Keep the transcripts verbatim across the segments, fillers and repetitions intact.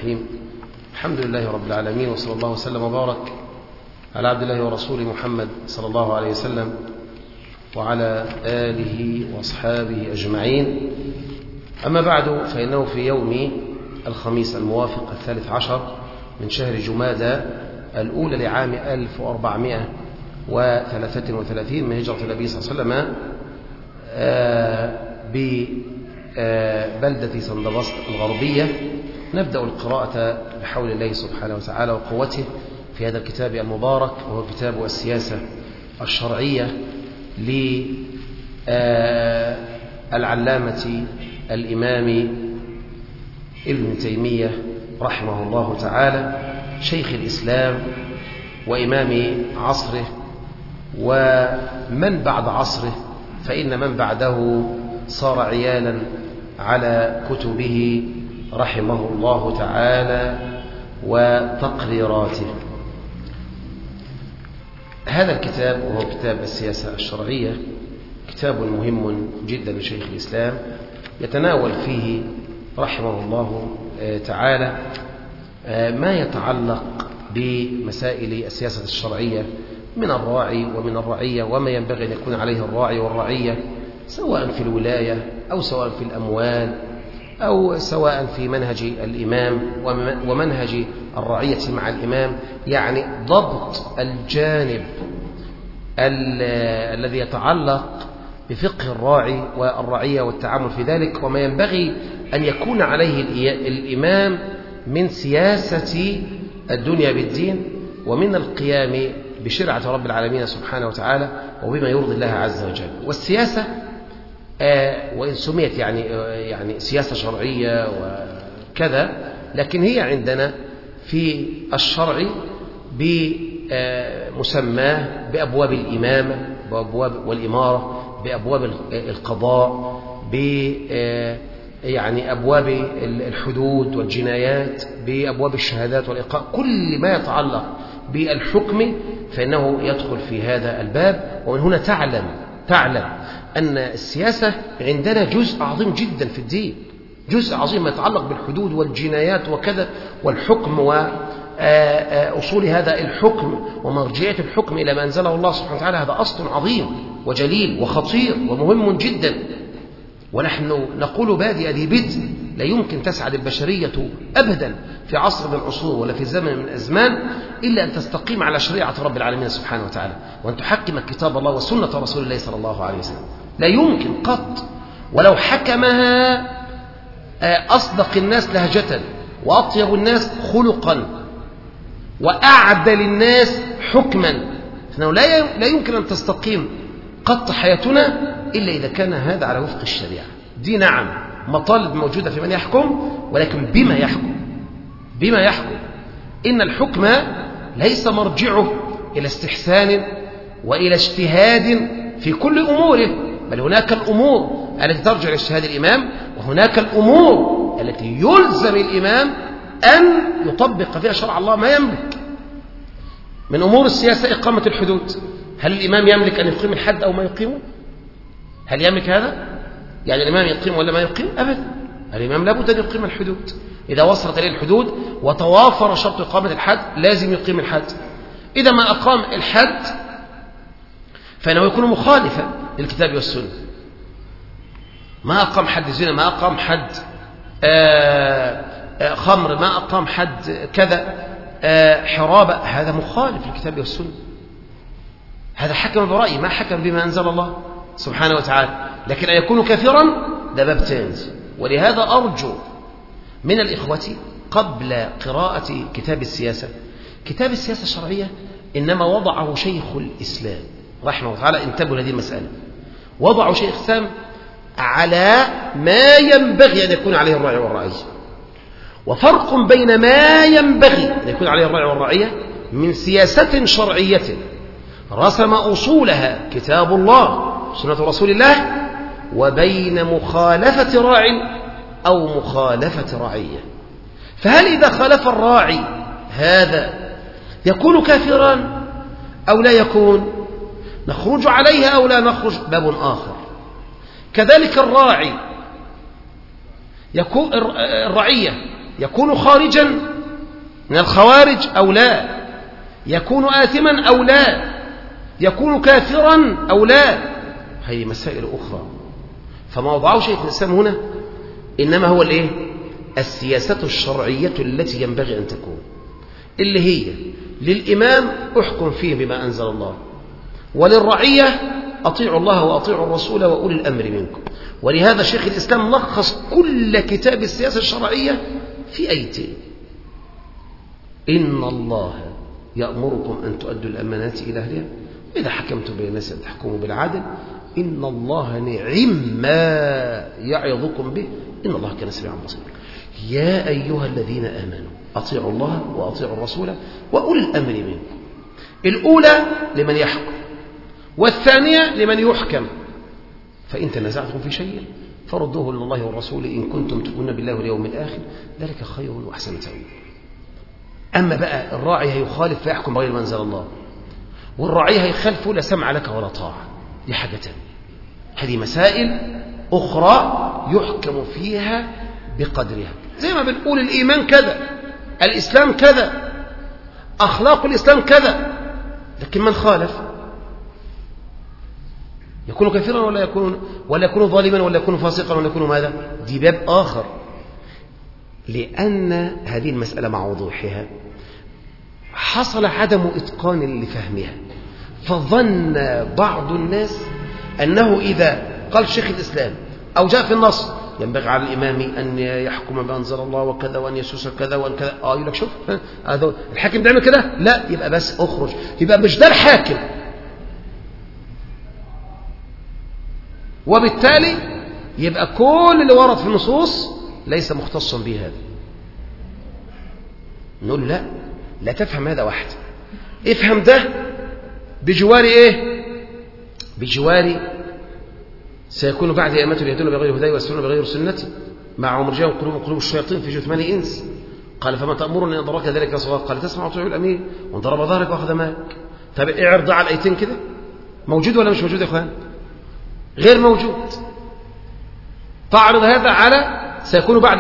الرحيم. الحمد لله رب العالمين، وصلى الله وسلم وبارك على عبد الله ورسوله محمد صلى الله عليه وسلم وعلى آله وأصحابه أجمعين. أما بعد، فإنه في يوم الخميس الموافق الثالث عشر من شهر جمادى الأولى لعام ألف وأربعمائة وثلاثة وثلاثين من هجرة النبي صلى الله عليه وسلم ببلدة سندبسط الغربية نبدأ القراءة بحول الله سبحانه وتعالى وقوته في هذا الكتاب المبارك، وهو كتاب السياسة الشرعية للعلامة الإمام ابن تيمية رحمه الله تعالى، شيخ الإسلام وإمام عصره ومن بعد عصره، فإن من بعده صار عيالا على كتبه رحمه الله تعالى وتقريراته. هذا الكتاب وهو كتاب السياسة الشرعية كتاب مهم جدا لشيخ الإسلام، يتناول فيه رحمه الله تعالى ما يتعلق بمسائل السياسة الشرعية من الراعي ومن الرعية، وما ينبغي أن يكون عليه الراعي والرعية، سواء في الولاية أو سواء في الأموال أو سواء في منهج الإمام ومنهج الرعية مع الإمام، يعني ضبط الجانب الذي يتعلق بفقه الراعي والرعية والتعامل في ذلك، وما ينبغي أن يكون عليه الإمام من سياسة الدنيا بالدين ومن القيام بشرعة رب العالمين سبحانه وتعالى وبما يرضي الله عز وجل. والسياسة آه وإن سميت يعني آه يعني سياسة شرعية وكذا، لكن هي عندنا في الشرع بمسماه بأبواب الإمامة بأبواب والإمارة، بأبواب القضاء، ب يعني أبواب الحدود والجنايات، بأبواب الشهادات والإقرار، كل ما يتعلق بالحكم فإنه يدخل في هذا الباب. ومن هنا تعلم تعلم أن السياسة عندنا جزء عظيم جدا في الدين، جزء عظيم ما يتعلق بالحدود والجنايات وكذا والحكم وأصول هذا الحكم ومرجعية الحكم إلى ما أنزله الله سبحانه وتعالى. هذا أصل عظيم وجليل وخطير ومهم جدا، ونحن نقول بادئ ذي بدء لا يمكن تسعد البشرية أبدا في عصر من العصور ولا في زمن من الأزمان إلا أن تستقيم على شريعة رب العالمين سبحانه وتعالى، وأن تحكم كتاب الله وسنة رسول الله صلى الله عليه وسلم. لا يمكن قط، ولو حكمها أصدق الناس لهجة وأطيب الناس خلقا وأعدل الناس حكما، فإنه لا يمكن أن تستقيم قط حياتنا إلا إذا كان هذا على وفق الشريعة. دي نعم مطالب موجودة في من يحكم، ولكن بما يحكم بما يحكم إن الحكم ليس مرجعه إلى استحسان وإلى اجتهاد في كل أموره، بل هناك الأمور التي ترجع لاجتهاد الإمام، وهناك الأمور التي يلزم الإمام أن يطبق فيها شرع الله ما يملك. من أمور السياسة إقامة الحدود، هل الإمام يملك أن يقيم الحد أو ما يقيمه؟ هل يملك هذا؟ يعني الإمام يقيم ولا ما يقيم؟ أبدا، الإمام لابد أن يقيم الحدود. إذا وصلت إليه الحدود وتوافر شرط إقامة الحد لازم يقيم الحد. إذا ما أقام الحد فإنه يكون مخالفا للكتاب والسنة. ما أقام حد زنا، ما أقام حد آآ آآ خمر، ما أقام حد كذا حرابة، هذا مخالف للكتاب والسنة. هذا حكم برأيه ما حكم بما أنزل الله سبحانه وتعالى. لكن أن يكون كافرا ده باب تاني. ولهذا أرجو من الإخوة قبل قراءة كتاب السياسة، كتاب السياسة الشرعية إنما وضعه شيخ الإسلام رحمه الله تعالى، انتبهوا لهذه المسألة، وضعه شيخ الإسلام على ما ينبغي أن يكون عليه الراعي والرعية، وفرق بين ما ينبغي أن يكون عليه الراعي والرعية من سياسة شرعية رسم أصولها كتاب الله سنة رسول الله، وبين مخالفة راع أو مخالفة رعية. فهل إذا خالف الراعي هذا يكون كافرا أو لا يكون؟ نخرج عليها أو لا نخرج؟ باب آخر. كذلك الراعي يكون الرعية يكون خارجا من الخوارج أو لا، يكون آثما أو لا، يكون كافرا أو لا، هذه مسائل أخرى. فما وضعه شيخ الإسلام هنا إنما هو الإيه؟ السياسة الشرعية التي ينبغي أن تكون، اللي هي للإمام احكم فيه بما أنزل الله، وللرعية أطيعوا الله وأطيعوا الرسول وأولي الأمر منكم. ولهذا شيخ الإسلام لخص كل كتاب السياسة الشرعية في آيتين: إن الله يأمركم أن تؤدوا الأمانات إلى أهلها إذا حكمتم بين الناس أن تحكموا بالعدل إن الله نعم ما يعظكم به إن الله كان سميعا بصيرا. يا أيها الذين آمنوا أطيعوا الله وأطيعوا الرسول وأولي الأمر منكم. الأولى لمن يحكم، والثانية لمن يحكم. فإن تنازعتم في شيء فردوه إلى الله والرسول إن كنتم تؤمنون بالله واليوم الآخر ذلك خير وأحسن تأويلا. أما بقى الراعي هيخالف فيحكم بغير ما أنزل الله، والراعي هيخالف لا سمع لك ولا طاعة، دي حاجة تانية. هذه مسائل أخرى يحكم فيها بقدرها. زي ما بنقول الإيمان كذا، الإسلام كذا، أخلاق الإسلام كذا، لكن من خالف يكون كافرا ولا يكون ولا يكون ظالما ولا يكون فاسقا ولا يكون ماذا؟ دي باب آخر. لأن هذه المسألة مع وضوحها حصل عدم إتقان لفهمها، فظن بعض الناس أنه إذا قال شيخ الإسلام أو جاء في النص ينبغي على الإمام أن يحكم بما أنزل الله وكذا وأن يسوس كذا وأن كذا، آه يقول لك شوف هذا الحاكم بيعمل كده، لا يبقى بس أخرج، يبقى مش ده الحاكم. وبالتالي يبقى كل اللي ورد في النصوص ليس مختصا به هذا. نقول لا لا تفهم هذا واحد، افهم ده بجوار ايه؟ بجوار سيكون بعد أئمة يهدون بغير هداي ويسيرون بغير سنتي مع مرجعهم قلوب قلوب الشياطين في جثمان إنس. قال فما تأمرني أن أدرك ذلك صغار؟ قال تسمع وتطيع الأمير وان ضرب ظهرك وأخذ مالك. طب اعرض على الآيتين كده، موجود ولا مش موجود يا اخوان؟ غير موجود. تعرض هذا على سيكون بعد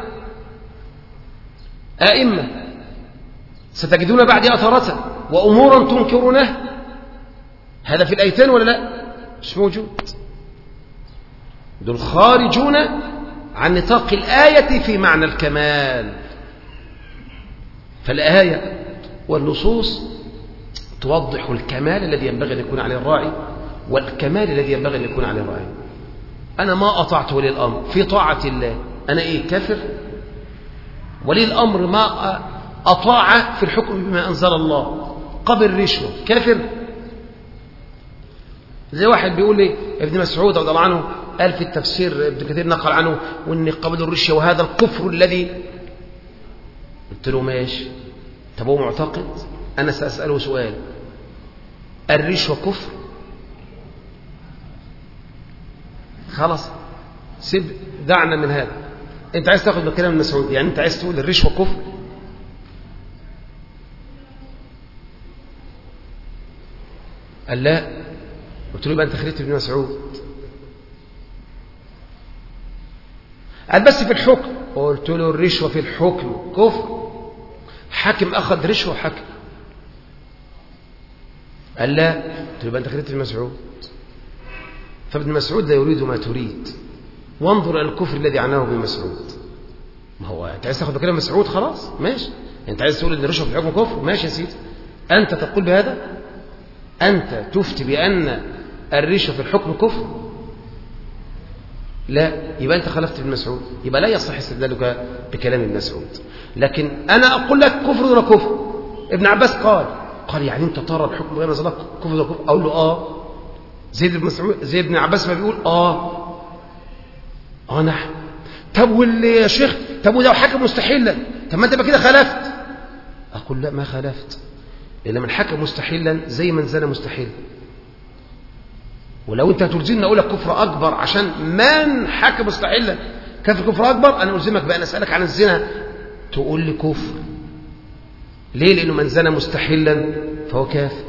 أئمة ستجدون بعد أثرة وأمورا تنكرونه، هذا في الآيتين ولا لا؟ مش موجود. دول خارجون عن نطاق الآية في معنى الكمال. فالآية والنصوص توضح الكمال الذي ينبغي أن يكون عليه الراعي والكمال الذي ينبغي أن يكون عليه الراعي. أنا ما أطعت ولي الأمر في طاعة الله، أنا إيه؟ كافر؟ ولي الأمر ما أطاع في الحكم بما أنزل الله، قبل رشوة، كافر؟ زي واحد بيقول لي ابن مسعود رضي الله عنه قال في التفسير، ابن كثير نقل عنه وإن قبل الرشوة وهذا الكفر الذي، قلت له ماشي، طب هو معتقد؟ أنا سأسأله سؤال، الرشوة كفر؟ خلاص سيب دعنا من هذا. انت عايز تاخذ بكلام المسعود، يعني انت عايز تقول الرشوة كفر؟ قال لا. قلت له يبقى انت خليت ابن مسعود. قال بس في الحكم. قلت له الرشوة في الحكم كفر، حاكم اخذ رشوة حكم. قال لا. قلت له يبقى انت خليت ابن مسعود. فابن مسعود لا يريد ما تريد، وانظر الى الكفر الذي عناه ابن مسعود. ما هو انت عايز تاخذ بكلام مسعود، خلاص ماشي. انت عايز تقول ان الرشوة في الحكم كفر، ماشي يا سيدي، انت تقول بهذا، انت تفتي بان الرشوة في الحكم كفر؟ لا، يبقى انت خالفت ابن مسعود، يبقى لا يصح استدلالك بكلام ابن مسعود. لكن انا اقول لك كفر دون كفر. ابن عباس قال قال يعني انت ترى الحكم غير نزل كفر دون كفر؟ اقول له اه. زيد بن مسعود زي ابن عباس ما بيقول اه اه نحن. طب واللي يا شيخ، طب ولو حكم مستحيلا، طب ما انت بقى كده خالفت. اقول لا ما خالفت، لان من حكم مستحيلا زي من زنى مستحيلا. ولو انت تلزمني اقول لك كفر اكبر عشان من حكم مستحيلا كفر كفر اكبر، انا الزمك بقى اسالك عن الزنا تقول لي كفر. ليه؟ لانه من زنى مستحيلا فهو كافر.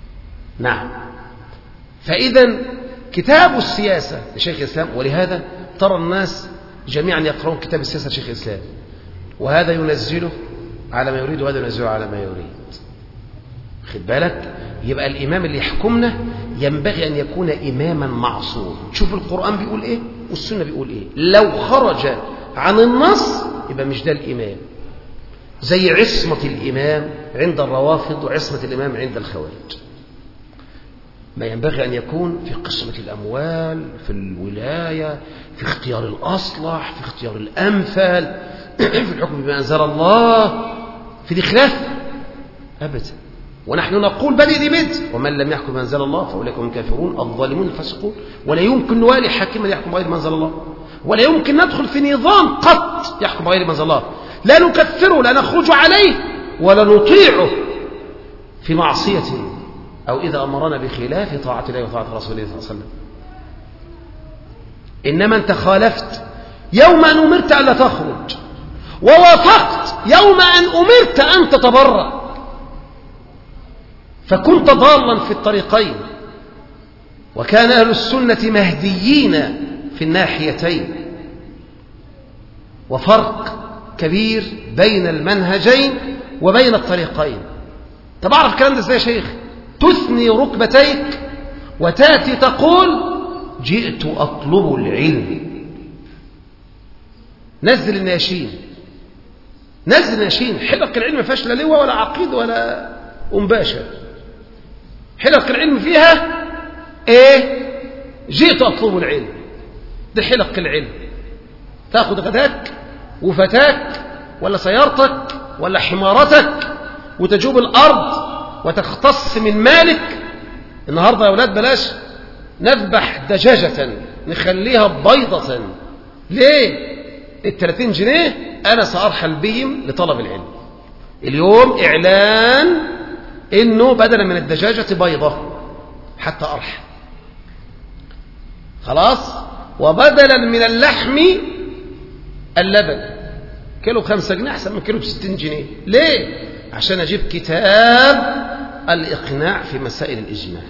نعم. فاذا كتاب السياسه لشيخ الاسلام، ولهذا ترى الناس جميعا يقرؤون كتاب السياسة شيخ الإسلام، وهذا ينزله على ما يريد وهذا ينزله على ما يريد. خد بالك؟ يبقى الإمام اللي يحكمنا ينبغي أن يكون إماما معصوم. شوف القرآن بيقول إيه والسنة بيقول إيه. لو خرج عن النص يبقى مش ده الإمام. زي عصمة الإمام عند الروافض وعصمة الإمام عند الخوارج. ما ينبغي أن يكون في قسمة الأموال، في الولاية، في اختيار الأصلح، في اختيار الأمثل، في الحكم بما أنزل الله، في الإخلاف أبدا. ونحن نقول بدء دي بدء، ومن لم يحكم بما أنزل الله فأولئك هم الكافرون الظالمون الفاسقون. ولا يمكن نوالي حاكما يحكم غير ما أنزل الله، ولا يمكن ندخل في نظام قط يحكم غير ما أنزل الله. لا نكفره، لا نخرج عليه، ولا نطيعه في معصيته أو إذا أمرنا بخلاف طاعة الله وطاعة رسوله صلى الله عليه وسلم. إنما أنت خالفت يوم أن أمرت أن لا تخرج، ووافقت يوم أن أمرت أن تتبرأ، فكنت ضالا في الطريقين. وكان أهل السنة مهديين في الناحيتين، وفرق كبير بين المنهجين وبين الطريقين. طب أعرف الكلام ده إزاي يا شيخ؟ تثني ركبتيك وتأتي تقول جئت أطلب العلم. نزل الناشين، نزل الناشين. حلق العلم ما فيهاش لا لواء ولا عقيد ولا أنباشا. حلق العلم فيها ايه؟ جئت أطلب العلم. ده حلق العلم. تأخذ غداك وفتاك ولا سيارتك ولا حمارتك وتجوب الأرض وتختص من مالك. النهاردة يا أولاد بلاش نذبح دجاجة نخليها بيضة. ليه؟ الثلاثين جنيه أنا سأرحل بهم لطلب العلم. اليوم إعلان إنه بدلا من الدجاجة بيضة حتى أرحل. خلاص؟ وبدلا من اللحم اللبن. كيلو خمسة جنيه أحسن من كيلو بستين جنيه. ليه؟ عشان أجيب كتاب الإقناع في مسائل الإجماع.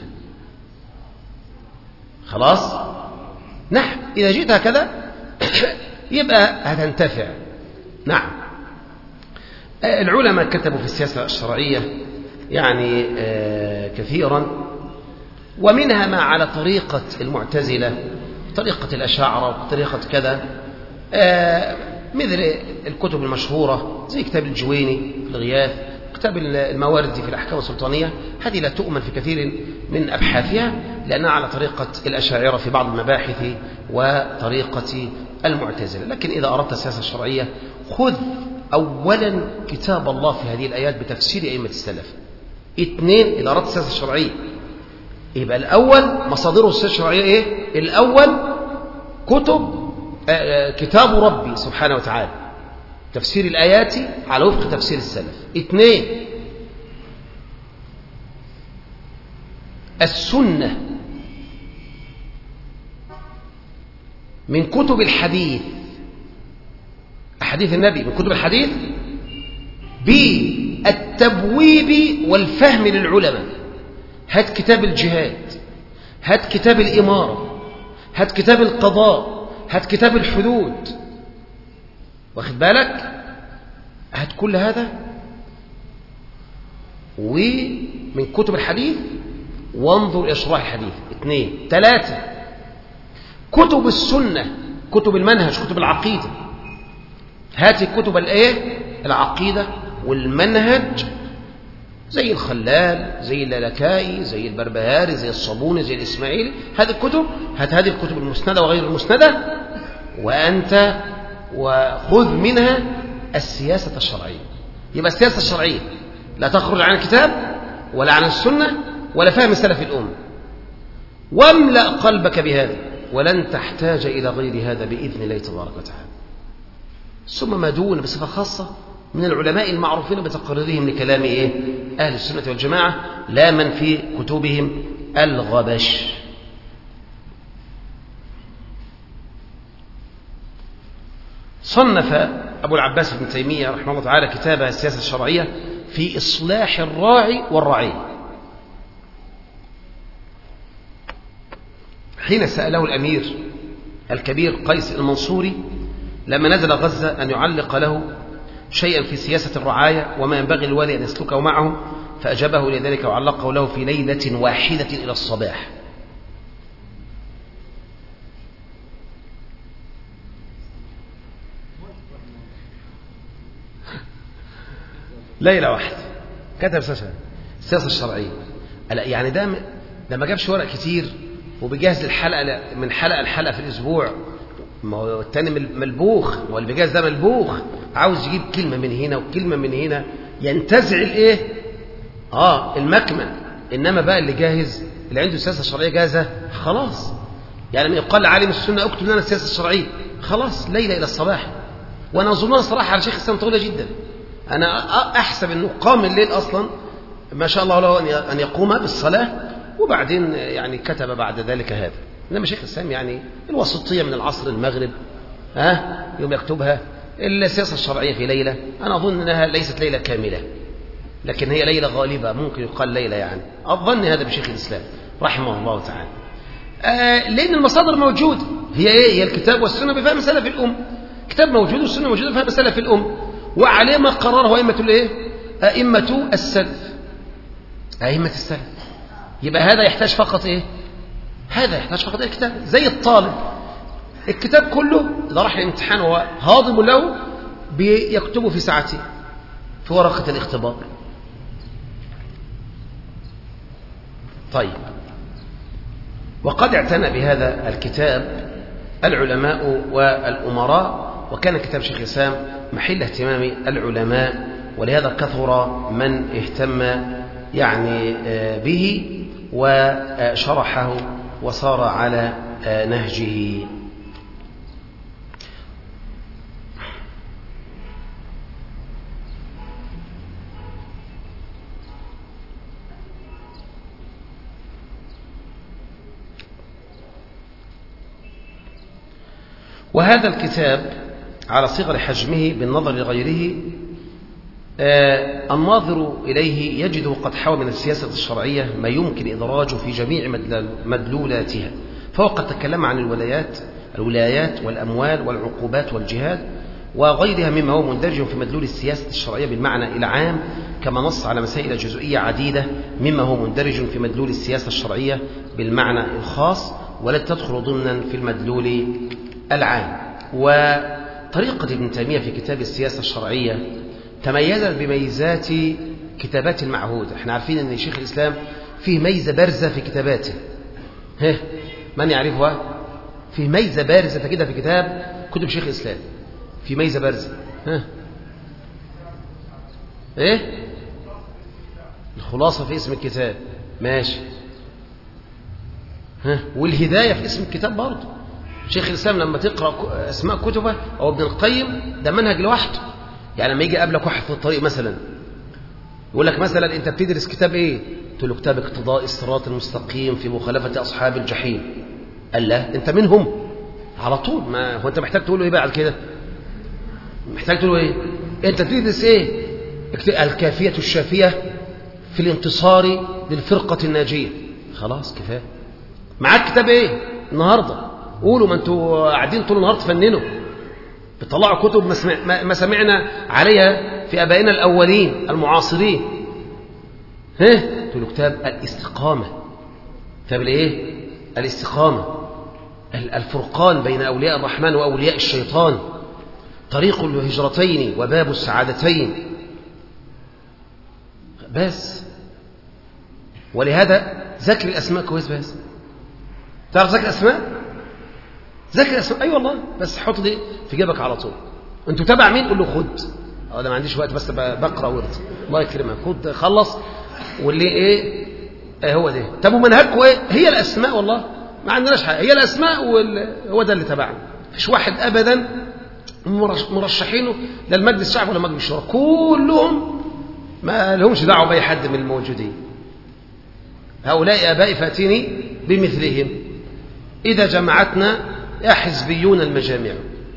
خلاص؟ نعم. إذا جئت هكذا يبقى هتنتفع. نعم. العلماء كتبوا في السياسة الشرعية يعني كثيرا، ومنها ما على طريقة المعتزلة، طريقة الأشاعرة، وطريقة كذا، مثل الكتب المشهورة زي كتاب الجويني في الغياث، كتاب المواردي في الأحكام السلطانية. هذه لا تؤمن في كثير من أبحاثها لأنها على طريقة الأشاعرة في بعض المباحث وطريقة المعتزلة. لكن إذا أردت السياسة الشرعية خذ أولا كتاب الله في هذه الآيات بتفسير أئمة السلف. اثنين، إذا أردت السياسة الشرعية يبقى الأول مصادره السياسة الشرعية إيه؟ الأول كتب آه كتاب ربي سبحانه وتعالى، تفسير الآيات على وفق تفسير السلف. اثنين، السنة من كتب الحديث، أحاديث النبي من كتب الحديث بالتبويب والفهم للعلماء. هات كتاب الجهاد، هات كتاب الإمارة، هات كتاب القضاء، هات كتاب الحدود، واخد بالك؟ هات كل هذا ومن كتب الحديث وانظر إلى شرائح الحديث. اثنين. ثلاثة، كتب السنة، كتب المنهج، كتب العقيدة. هات كتب الايه؟ العقيدة والمنهج زي الخلال، زي اللالكائي، زي البربهاري، زي الصابوني، زي الإسماعيلي. هذه الكتب، هات هذه الكتب المسندة وغير المسندة، وأنت وخذ منها السياسة الشرعية. يبقى السياسة الشرعية لا تخرج عن الكتاب ولا عن السنة ولا فهم سلف الأمة. واملأ قلبك بهذا ولن تحتاج إلى غير هذا بإذن الله تبارك وتعالى. ثم ما دون بصفة خاصة من العلماء المعروفين بتقريرهم لكلام إيه؟ أهل السنة والجماعة، لا من في كتبهم الغبش. صنف أبو العباس بن تيمية رحمه الله تعالى كتاب السياسة الشرعية في إصلاح الراعي والرعي. حين سأله الأمير الكبير قيس المنصوري لما نزل غزة أن يعلق له شيئا في سياسة الرعاية وما ينبغي الوالي أن يسلكه معه، فأجابه لذلك وعلقه له في ليلة واحدة إلى الصباح. ليلة واحدة كتب السياسة الشرعية. يعني ده ده ما جابش ورق كتير وبيجهز الحلقة من حلقة لحلقة في الأسبوع. ما هو التاني ملبوخ، واللي بيجهز ده ملبوخ، عاوز يجيب كلمة من هنا وكلمة من هنا، ينتزع الايه؟ اه المكمن. انما بقى اللي جاهز، اللي عنده السياسة الشرعية جاهزة، خلاص. يعني من يقال عالم السنة اكتب لنا السياسة الشرعية، خلاص ليلة إلى الصباح. وأنا أظنها صراحة على شيخ الإسلام طويلة جدا. أنا أحسب أنه قام الليل أصلا ما شاء الله له أن يقوم بالصلاة، وبعدين يعني كتب بعد ذلك هذا. إنما شيخ الإسلام يعني الوسطية من العصر المغرب، ها يوم يكتبها السياسة الشرعية في ليلة. أنا أظن أنها ليست ليلة كاملة، لكن هي ليلة غالبة، ممكن يقال ليلة يعني. أظن هذا بشيخ الإسلام رحمه الله تعالى. آه لأن المصادر موجودة، هي إيه؟ هي الكتاب والسنة بفهم سلف الأم. كتاب موجود والسنة موجودة بفهم سلف الأم، وعليه ما قرره أئمة الإيه؟ أئمة السلف. أئمة السلف. يبقى هذا يحتاج فقط إيه؟ هذا يحتاج فقط الكتاب. زي الطالب الكتاب كله إذا راح الامتحان وهو هاضم له بيكتبه في ساعته في ورقة الاختبار. طيب، وقد اعتنى بهذا الكتاب العلماء والأمراء، وكان كتاب شيخ الإسلام محل اهتمام العلماء، ولهذا كثر من اهتم يعني به وشرحه وصار على نهجه. وهذا الكتاب على صغر حجمه بالنظر لغيره، آه الناظر إليه يجده قد حوى من السياسة الشرعية ما يمكن إدراجه في جميع مدلولاتها. فهو قد تكلم عن الولايات الولايات والأموال والعقوبات والجهاد وغيرها مما هو مندرج في مدلول السياسة الشرعية بالمعنى العام، كما نص على مسائل جزئية عديدة مما هو مندرج في مدلول السياسة الشرعية بالمعنى الخاص، والتي تدخل ضمنا في المدلول العام. وطريقة ابن تيمية في كتاب السياسة الشرعية تميزت بميزات كتابات المعهود. احنا عارفين ان شيخ الإسلام فيه ميزة بارزة في كتاباته، ها من يعرفها؟ فيه ميزة بارزة كده في كتاب كتب شيخ الإسلام، في ميزة بارزة، ها ايه الخلاصة في اسم الكتاب، ماشي، ها والهداية في اسم الكتاب برضه. شيخ الإسلام لما تقرأ أسماء كتبه أو ابن القيم ده منهج لوحده. يعني لما يجي قابلك واحد في الطريق مثلا يقول لك مثلا أنت بتدرس كتاب إيه؟ تقول له كتاب اقتضاء الصراط المستقيم في مخالفة أصحاب الجحيم. قال لا أنت منهم على طول. ما هو أنت محتاج تقول له إيه بعد كده؟ محتاج تقول له إيه؟ أنت بتدرس إيه؟ الكافية الشافية في الانتصار للفرقة الناجية. خلاص كفاية. معاك كتاب إيه النهارده؟ قولوا، ما انتوا قاعدين طول النهار تفننوا بتطلعوا كتب ما سمعنا عليها في ابائنا الاولين المعاصرين. ها تقولوا كتاب الاستقامه، كتاب الايه؟ الاستقامه، الفرقان بين اولياء الرحمن واولياء الشيطان، طريق الهجرتين وباب السعادتين. بس ولهذا ذكر الاسماء كويس. بس تعرف ذكر الاسماء؟ ذكر اسماء، اي أيوة والله، بس حط دي في جيبك على طول. انتوا تابع مين؟ قول له خد. اه ده ما عنديش وقت بس بقرا ورد، الله يكرمك، خد خلص. واللي ايه آه هو ده. طب ومنهجكم ايه؟ هي الاسماء، والله ما عندناش حاجه، هي الاسماء وهو ده اللي تبعنا. مفيش واحد ابدا مرشحينه لا المجلس الشعب ولا مجلس الشورى، كلهم ما لهمش دعوه باي حد من الموجودين. هؤلاء ابائي فاتيني بمثلهم اذا جمعتنا يا حزبيون المجامع.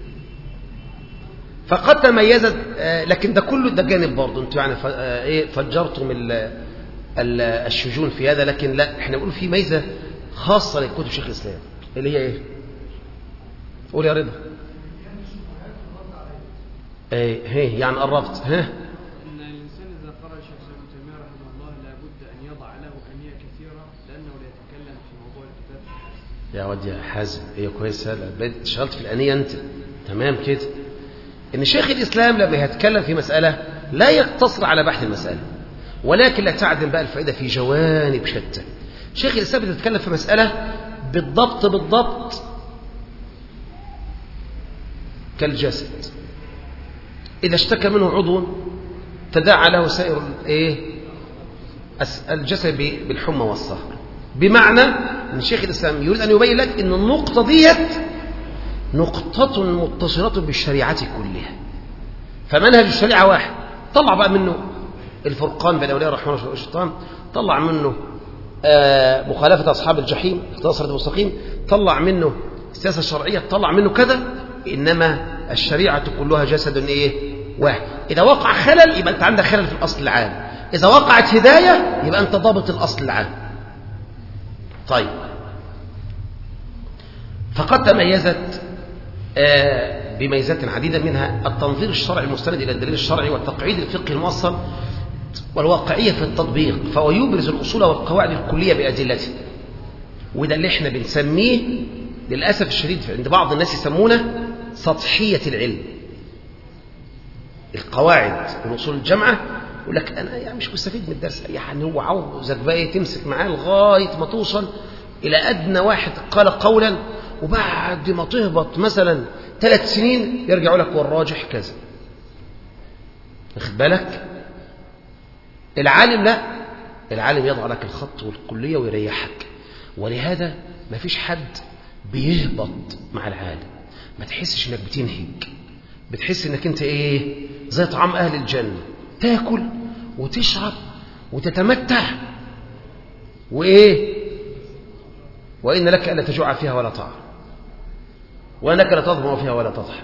فقد تميزت، لكن ده كله ده جانب برضه. انتوا يعني ايه فجرتم الشجون في هذا، لكن لا، احنا بنقول في ميزه خاصه لكتب شيخ الاسلام اللي هي ايه؟ قول يا رضا. ايه هي يعني قربت. ها ان الانسان اذا قرأ الشيخ ابن تيميه رحمه الله لابد ان يضع له انيه كثيره لانه لا يتكلم في موضوع الكتاب حازم. يا واد يا حازم، هي كويسه، اشتغلت في الانيه انت تمام كده. ان شيخ الاسلام لما يتكلم في مساله لا يقتصر على بحث المساله، ولكن لا تعدم بقى الفائده في جوانب شتى. شيخ الاسلام بيتكلم في مساله بالضبط بالضبط كالجسد، إذا اشتكى منه عضو تداعى له سائر الايه الجسد بالحمى والسهر. بمعنى ان شيخ الاسلام يريد ان يبين لك ان النقطه ديت نقطه متصله بالشريعه كلها، فمنهج الشريعه واحد. طلع بقى منه الفرقان بين اولياء الرحمن والشيطان، طلع منه آه مخالفه اصحاب الجحيم، اختلاط الصراط المستقيم، طلع منه السياسه الشرعيه، طلع منه كذا. انما الشريعه كلها جسد ايه واحد. اذا وقع خلل يبقى انت عندك خلل في الاصل العام، اذا وقعت هدايه يبقى انت ضابط الاصل العام. طيب، فقد تميزت آه بميزات عديده، منها التنظير الشرعي المستند الى الدليل الشرعي، والتقعيد الفقهي الموصل، والواقعيه في التطبيق، فهو يبرز الاصول والقواعد الكليه بادلته. وده اللي احنا بنسميه للاسف الشديد عند بعض الناس يسمونه سطحيه العلم. القواعد من اصول الجامعه يقول لك انا يعني مش مستفيد من الدرس، يعني هو عاوزك بقى تمسك معاه لغايه ما توصل الى ادنى واحد قال قولا، وبعد ما تهبط مثلا ثلاث سنين يرجعوا لك والراجح كذا. واخد بالك؟ العالم لا، العالم يضع لك الخط والكليه ويريحك. ولهذا ما فيش حد بيهبط مع العالم، ما تحسش انك بتنهج، بتحس انك انت ايه زي طعام اهل الجنه، تاكل وتشرب وتتمتع وايه، وان لك الا تجوع فيها ولا تعر، وانك لا تظمأ فيها ولا تضحى،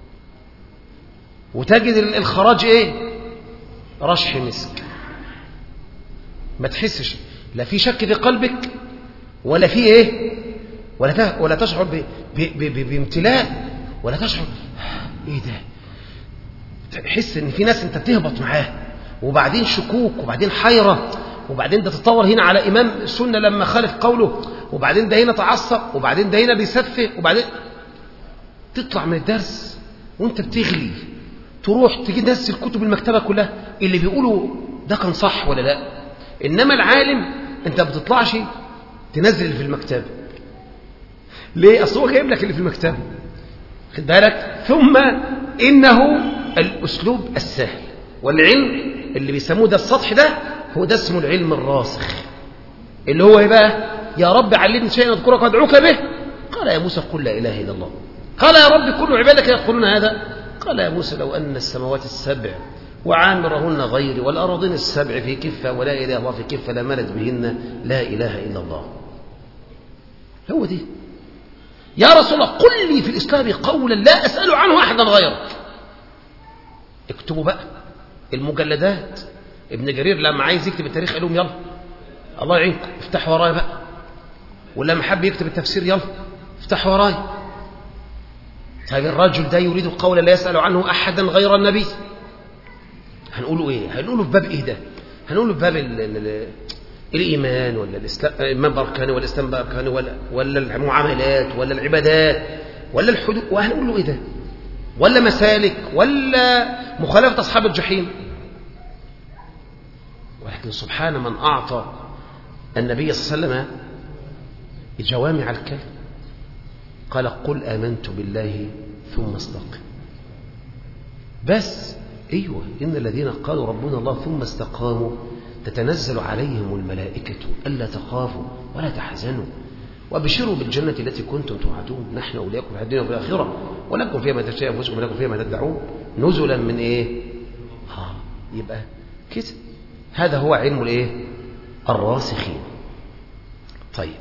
وتجد الخراج ايه رشح مسك. ما تحسش لا في شك في قلبك ولا في ايه ولا ولا تشعر ب... ب... ب... بامتلاء، ولا تشعر ايه ده. تحس ان في ناس انت تهبط معاه، وبعدين شكوك، وبعدين حيرة، وبعدين ده تطور هنا على امام السنة لما خالف قوله، وبعدين ده هنا تعصب، وبعدين ده هنا بيسفه، وبعدين تطلع من الدرس وانت بتغلي، تروح تجيب ناس الكتب المكتبة كلها اللي بيقولوا ده كان صح ولا لا. انما العالم انت ما بتطلعش تنزل اللي في المكتبة. ليه؟ اصل هو جايب لك اللي في المكتبة، خد بالك. ثم انه الاسلوب السهل، والعلم اللي بيسموه ده السطح ده هو ده اسمه العلم الراسخ، اللي هو ايه بقى؟ يا رب علمني شيئا اذكرك وادعوك به. قال يا موسى قل لا اله الا الله. قال يا رب كل عبادك يقولون هذا. قال يا موسى لو ان السماوات السبع وعامرهن غيري والأراضين السبع في كفة ولا إله إلا الله في كفة لملت بهن لا إله إلا الله. هو دي. يا رسول الله قل لي في الإسلام قولا لا أسأل عنه أحدا غيرك. اكتبوا بقى المجلدات. ابن جرير لما عايز يكتب التاريخ قال لهم يلا الله يعينكم افتحوا ورايا بقى، ولما حب يكتب التفسير يلا افتحوا ورايا. طيب الرجل ده يريد قولا لا يسأل عنه أحدا غير النبي، هنقوله ايه؟ هنقوله في باب ايه ده؟ هنقوله في باب ال ال الايمان ولا الاسلام، الايمان بركاني ولا الاسلام بركاني ولا ولا المعاملات ولا العبادات ولا الحدود، وهنقول له ايه ده؟ ولا مسالك ولا مخالفه اصحاب الجحيم. ولكن سبحان من اعطى النبي صلى الله عليه وسلم جوامع الكلم، قال قل امنت بالله ثم استقم. بس ايوه ان الذين قالوا ربنا الله ثم استقاموا تتنزل عليهم الملائكه الا تخافوا ولا تحزنوا وابشروا بالجنه التي كنتم توعدون نحن اولياؤكم في الدنيا وفي الاخره ولكم فيها ما تشاء انفسكم ولكم فيها ما تدعون نزلا من ايه؟ ها يبقى كده هذا هو علم الايه؟ الراسخين. طيب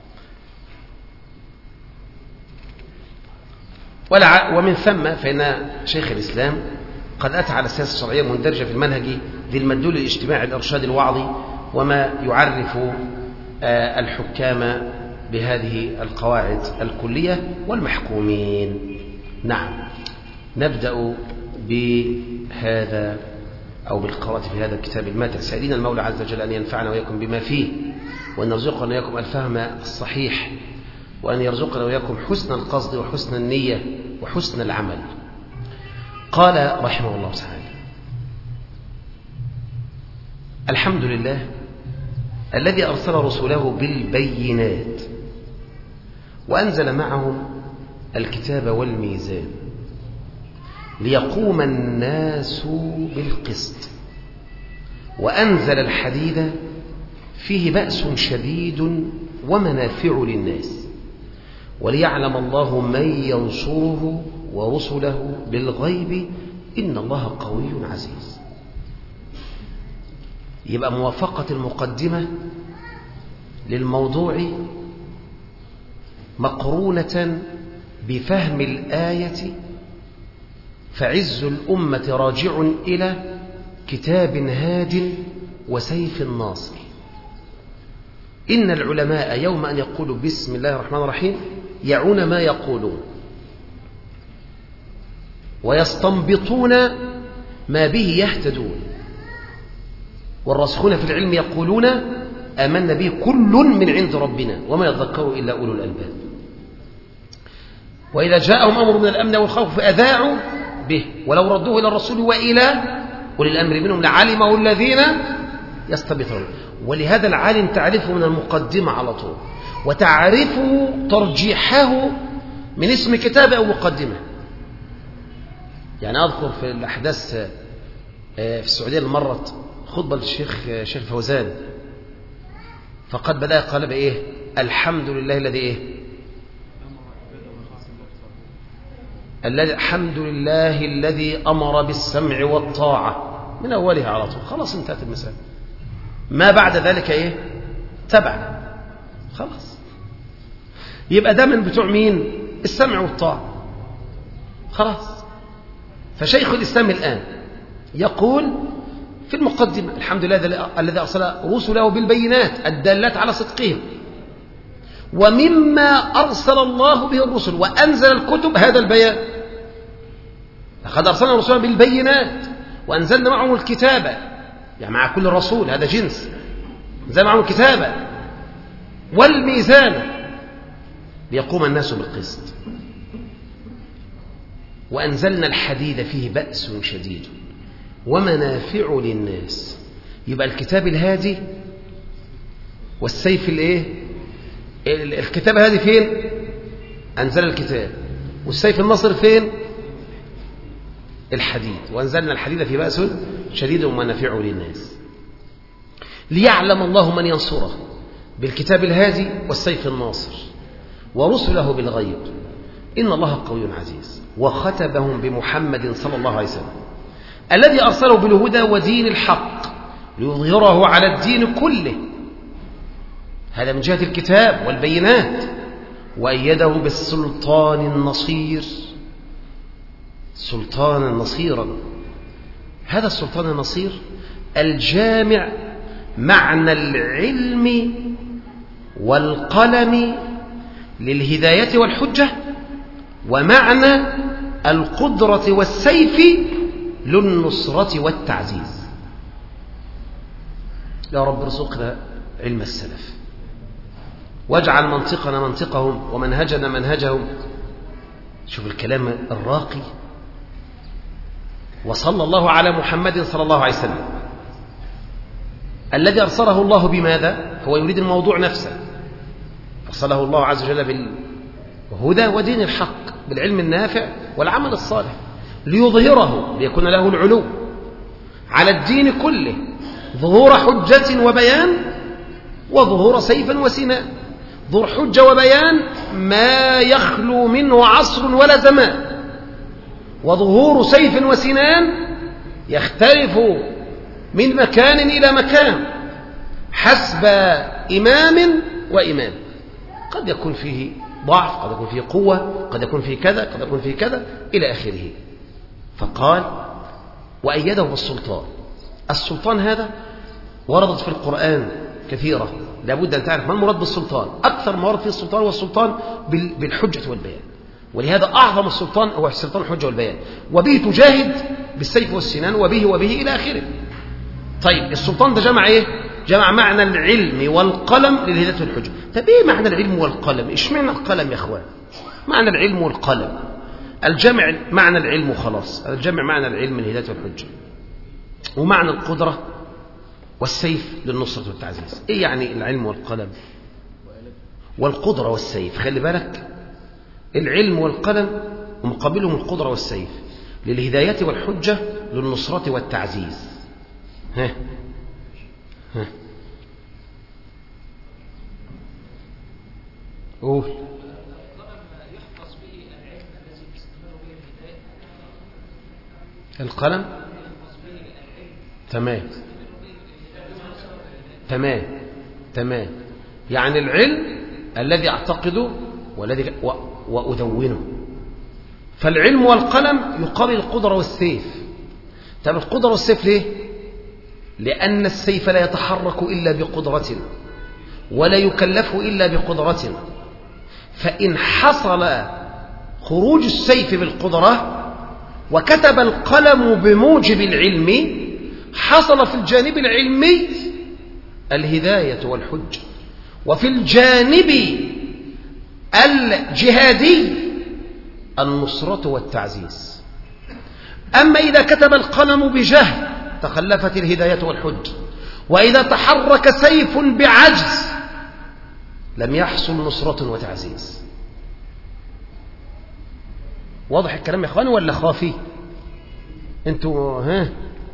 ومن ثم فإن شيخ الإسلام قد أتى على السياسة الشرعية مندرجة في المنهج ذي المدلول الاجتماعي الإرشاد الوعظي، وما يعرف الحكام بهذه القواعد الكلية والمحكومين. نعم، نبدأ بهذا أو بالقراءة في هذا الكتاب الماتع، سائلين المولى عز وجل أن ينفعنا وإياكم بما فيه، وأن يرزقنا وإياكم الفهم الصحيح، وأن يرزقنا وإياكم حسن القصد وحسن النية وحسن العمل. قال رحمه الله تعالى: الحمد لله الذي أرسل رسوله بالبينات وأنزل معهم الكتاب والميزان ليقوم الناس بالقسط، وأنزل الحديد فيه بأس شديد ومنافع للناس، وليعلم الله من ينصره ورسله بالغيب إن الله قوي عزيز. يبقى موافقة المقدمة للموضوع مقرونة بفهم الآية، فعز الأمة راجع إلى كتاب هاد وسيف ناصر. إن العلماء يوم أن يقولوا بسم الله الرحمن الرحيم يعون ما يقولون ويستنبطون ما به يهتدون، والراسخون في العلم يقولون آمنا به كل من عند ربنا وما يذكر إلا أولو الألباب. وإذا جاءهم أمر من الأمن والخوف فأذاعوا به ولو ردوه إلى الرسول وإلى أولي الأمر منهم لعلمه الذين يستنبطون. ولهذا العالم تعرفه من المقدمة على طول، وتعرفه ترجيحه من اسم كتاب أو مقدمة. يعني أذكر في الأحداث في السعودية اللي مرت خطبة للشيخ شيخ فوزان، فقد بدأ قال بإيه؟ الحمد لله الذي إيه؟ الحمد لله الذي أمر بالسمع والطاعة من أولها على طول. خلاص انتهت المسألة، ما بعد ذلك إيه؟ تبع. خلاص يبقى ده من بتوع مين؟ السمع والطاعة. خلاص. فشيخ الإسلام الآن يقول في المقدمة: الحمد لله الذي أرسل رسله بالبينات الدالات على صدقهم، ومما أرسل الله به الرسل وأنزل الكتب هذا البيان. لقد أرسلنا رسولا بالبينات وأنزلنا معهم الكتابة، يعني مع كل رسول هذا جنس، أنزلنا معهم الكتابة والميزان ليقوم الناس بالقسط، وأنزلنا الحديد فيه بأس شديد ومنافع للناس. يبقى الكتاب الهادي والسيف الايه؟ الكتاب الهادي فين؟ أنزل الكتاب. والسيف النصر فين؟ الحديد. وأنزلنا الحديد فيه بأس شديد ومنافع للناس ليعلم الله من ينصره بالكتاب الهادي والسيف الناصر ورسله بالغيب إن الله قوي عزيز. وختبهم بمحمد صلى الله عليه وسلم الذي أرسله بالهدى ودين الحق ليظهره على الدين كله، هذا من جهة الكتاب والبينات. وأيدهم بالسلطان النصير، سلطانا نصيرا. هذا السلطان النصير الجامع معنى العلم والقلم للهداية والحجة، ومعنى القدرة والسيف للنصرة والتعزيز. يا رب ارزقنا علم السلف، واجعل منطقنا منطقهم ومنهجنا منهجهم. شوف الكلام الراقي. وصلى الله على محمد صلى الله عليه وسلم الذي أرسله الله بماذا؟ هو يريد الموضوع نفسه. أرسله الله عز وجل بالهدى ودين الحق، بالعلم النافع والعمل الصالح، ليظهره ليكون له العلو على الدين كله، ظهور حجة وبيان وظهور سيف وسنان. ظهور حجة وبيان ما يخلو منه عصر ولا زمان، وظهور سيف وسنان يختلف من مكان إلى مكان حسب إمام وإمام. قد يكون فيه ضعف، قد يكون فيه قوة، قد يكون فيه كذا، قد يكون فيه كذا إلى آخره. فقال وأيده بالسلطان. السلطان هذا وردت في القرآن كثيرة، لابد أن تعرف ما المراد بالسلطان. أكثر ما ورد فيه السلطان هو السلطان بالحجة والبيان، ولهذا أعظم السلطان هو السلطان الحجة والبيان، وبه تجاهد بالسيف والسنان وبه وبه إلى آخره. طيب السلطان ده جمع إيه؟ جمع معنى العلم والقلم للهداية والحجة. طب إيه معنى العلم والقلم؟ إيش معنى القلم يا أخوان؟ معنى العلم والقلم الجمع معنى العلم وخلاص، الجمع معنى العلم للهداية والحجة، ومعنى القدرة والسيف للنصرة والتعزيز. إيه يعني العلم والقلم والقدرة والسيف؟ خلي بالك، العلم والقلم ومقابلهم القدرة والسيف، للهداية والحجة للنصرة والتعزيز. ها ها قول. القلم تمام تمام تمام يعني العلم الذي أعتقده والذي وأدونه. فالعلم والقلم يقابل القدرة والسيف. طب القدرة والسيف ليه؟ لأن السيف لا يتحرك إلا بقدرة ولا يكلف إلا بقدرة، فإن حصل خروج السيف بالقدرة وكتب القلم بموجب العلم حصل في الجانب العلمي الهداية والحجة، وفي الجانب الجهادي النصرة والتعزيز. أما إذا كتب القلم بجهل تخلفت الهداية والحجة، وإذا تحرك سيف بعجز لم يحصل نصرة وتعزيز. واضح الكلام يا اخواني ولا خافي؟ انتوا ها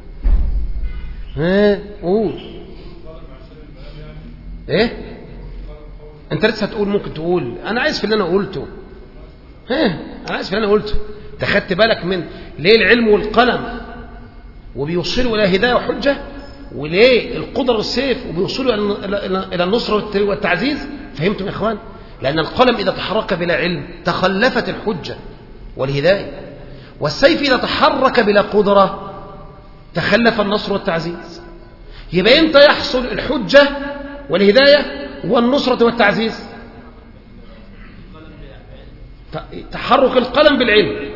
ها قول. ايه انت لسه هتقول؟ ممكن تقول انا عايز في اللي انا قلته. ها انا عايز في اللي انا قلته. انت خدت بالك من ليه العلم والقلم وبيوصلوا الى هدايه وحجه، وليه القدره والسيف وبيوصلوا الى النصره والتعزيز؟ فهمتم يا اخوان؟ لان القلم اذا تحرك بلا علم تخلفت الحجه والهدايه، والسيف اذا تحرك بلا قدره تخلف النصر والتعزيز. يبقى امتى يحصل الحجه والهدايه والنصره والتعزيز؟ تحرك القلم بالعلم.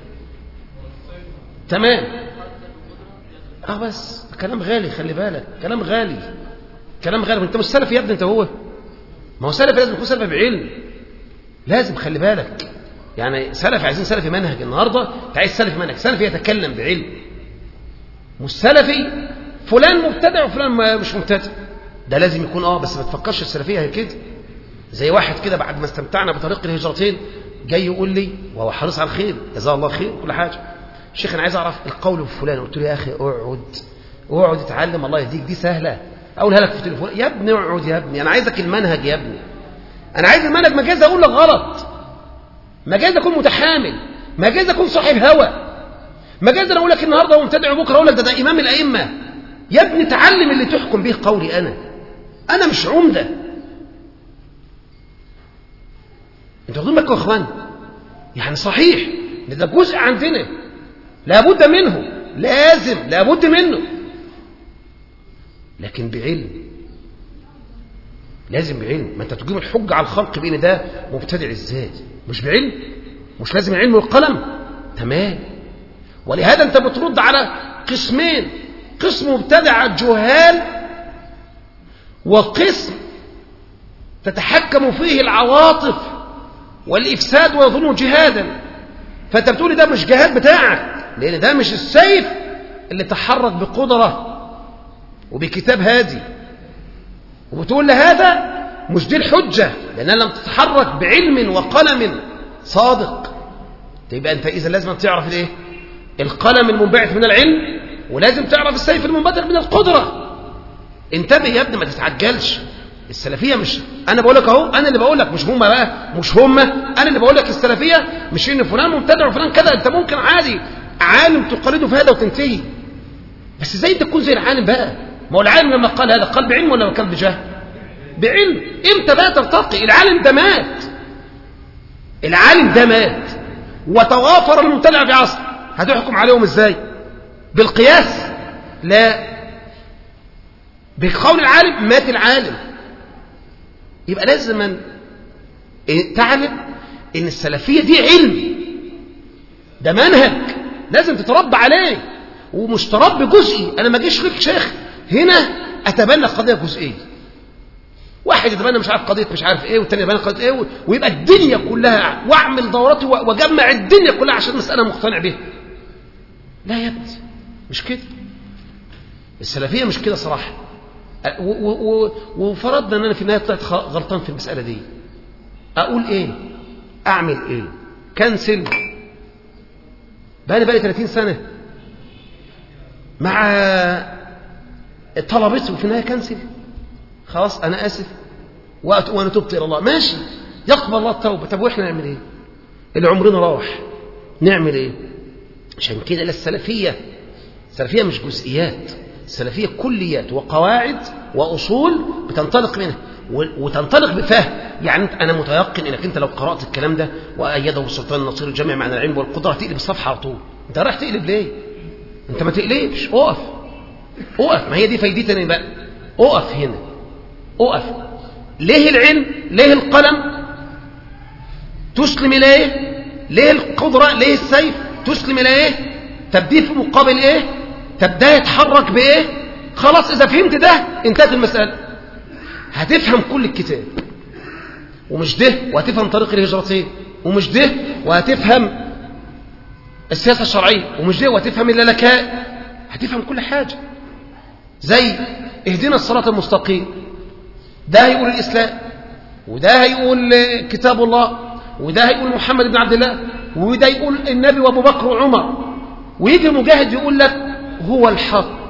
تمام. اه بس كلام غالي، خلي بالك كلام غالي، كلام غالي. انت مش سلفي يا ابني، انت هو ما هو سلفي لازم يكون سلفي بعلم، لازم خلي بالك. يعني سلفي عايزين سلفي منهج النهارده، انت عايز سلفي منهج، سلفي يتكلم بعلم، مش سلفي فلان مبتدع وفلان مش مبتدع. ده لازم يكون اه بس ما تفكرش السلفيه هي كده. زي واحد كده بعد ما استمتعنا بطريق الهجرتين جاي يقول لي وهو حريص على الخير جزاه الله خير كل حاجه، شيخ انا عايز اعرف القول بفلان. قلت له يا اخي اقعد اقعد اتعلم الله يهديك، دي سهله اقولها لك في التليفون. يا ابني اقعد يا ابني، انا عايزك المنهج يا ابني، انا عايز المنهج. ما جايز اقول لك غلط، ما جايز اكون متحامل، ما جايز اكون صاحب هوى، ما جايز انا اقول لك النهارده ومبتدع وبكره اقول لك ده ده امام الائمه. يا ابني تعلم اللي تحكم به قولي انا، انا مش عمده. انتوا واخدين بالكم يا اخوان؟ يعني صحيح ان ده جزء عندنا لابد منه، لازم لابد منه، لكن بعلم، لازم بعلم. ما انت تجيب الحجه على الخلق بان ده مبتدع ازاي؟ مش بعلم، مش لازم العلم والقلم. تمام. ولهذا انت بترد على قسمين، قسم مبتدع الجهال وقسم تتحكم فيه العواطف والإفساد ويظنه جهادا. فأنت بتقولي ده مش جهاد بتاعك، لأن ده مش السيف اللي تحرك بقدرة وبكتاب هادي، وبتقول لهذا مش دي الحجة لأنها لم تتحرك بعلم وقلم صادق. يبقى أنت إذا لازم تعرف الإيه؟ القلم المنبعث من العلم، ولازم تعرف السيف المنبثق من القدرة. انتبه يا ابني ما تتعجلش. السلفية مش أنا بقول لك أهو، أنا اللي بقول لك، مش هم بقى، مش هم، أنا اللي بقول لك السلفية مش إن فلان مبتدع وفلان كذا. أنت ممكن عادي عالم تقلده في هذا وتنتهي، بس زي أنت تكون زي العالم بقى. ما هو العالم لما قال هذا قال بعلم ولا قال بجهل؟ بعلم. إمتى بقى ترتقي؟ العالم ده مات، العالم ده مات وتوافر المبتدع في عصر، هتحكم عليهم إزاي؟ بالقياس؟ لا، بقول العالم مات العالم يبقى لازم تعلم ان السلفية دي علم، ده منهج لازم تتربى عليه، ومش تربي جزئي. انا ما اجيش لك شيخ هنا اتبنى قضية جزئية، واحد يتبنى مش عارف قضية مش عارف ايه، والتاني يتبنى قضية ايه، ويبقى الدنيا كلها، واعمل دوراتي واجمع الدنيا كلها عشان مسألة مقتنع بها. لا يا ابني مش كده، السلفية مش كده صراحة. وفرضنا ان انا في النهاية طلعت غلطان في المسألة دي، اقول ايه؟ اعمل ايه؟ كنسل؟ بقالي بقالي ثلاثين سنة مع طلبته وفي النهاية كنسل؟ خلاص انا اسف وانا تبت الى الله، ماشي، يقبل الله التوبة. طب واحنا نعمل ايه؟ اللي عمرنا راح نعمل ايه؟ عشان كده السلفية السلفية مش جزئيات، السلفية كليات وقواعد وأصول بتنطلق منها وتنطلق بفهم. يعني أنا متيقن إنك أنت لو قرأت الكلام ده وأيده السلطان النصير الجامع معنى العلم والقدرة هتقلب الصفحة على طول. أنت رايح تقلب ليه؟ أنت ما تقلبش، أقف أقف. ما هي دي فايدتنا بقى، أقف هنا، أقف. ليه العلم؟ ليه القلم؟ تسلم إليه. ليه القدرة؟ ليه السيف؟ تسلم إليه. تبديه في مقابل إيه؟ تبدأ يتحرك بإيه؟ خلاص إذا فهمت ده انتهت المسألة. هتفهم كل الكتاب، ومش ده وهتفهم طريق الهجرتين، ومش ده وهتفهم السياسة الشرعية، ومش ده وهتفهم اللالكاء. هتفهم كل حاجة. زي اهدنا الصراط المستقيم، ده هيقول الإسلام، وده هيقول كتاب الله، وده هيقول محمد بن عبد الله، وده يقول النبي وابو بكر وعمر. ويجي مجاهد يقول لك هو الحق.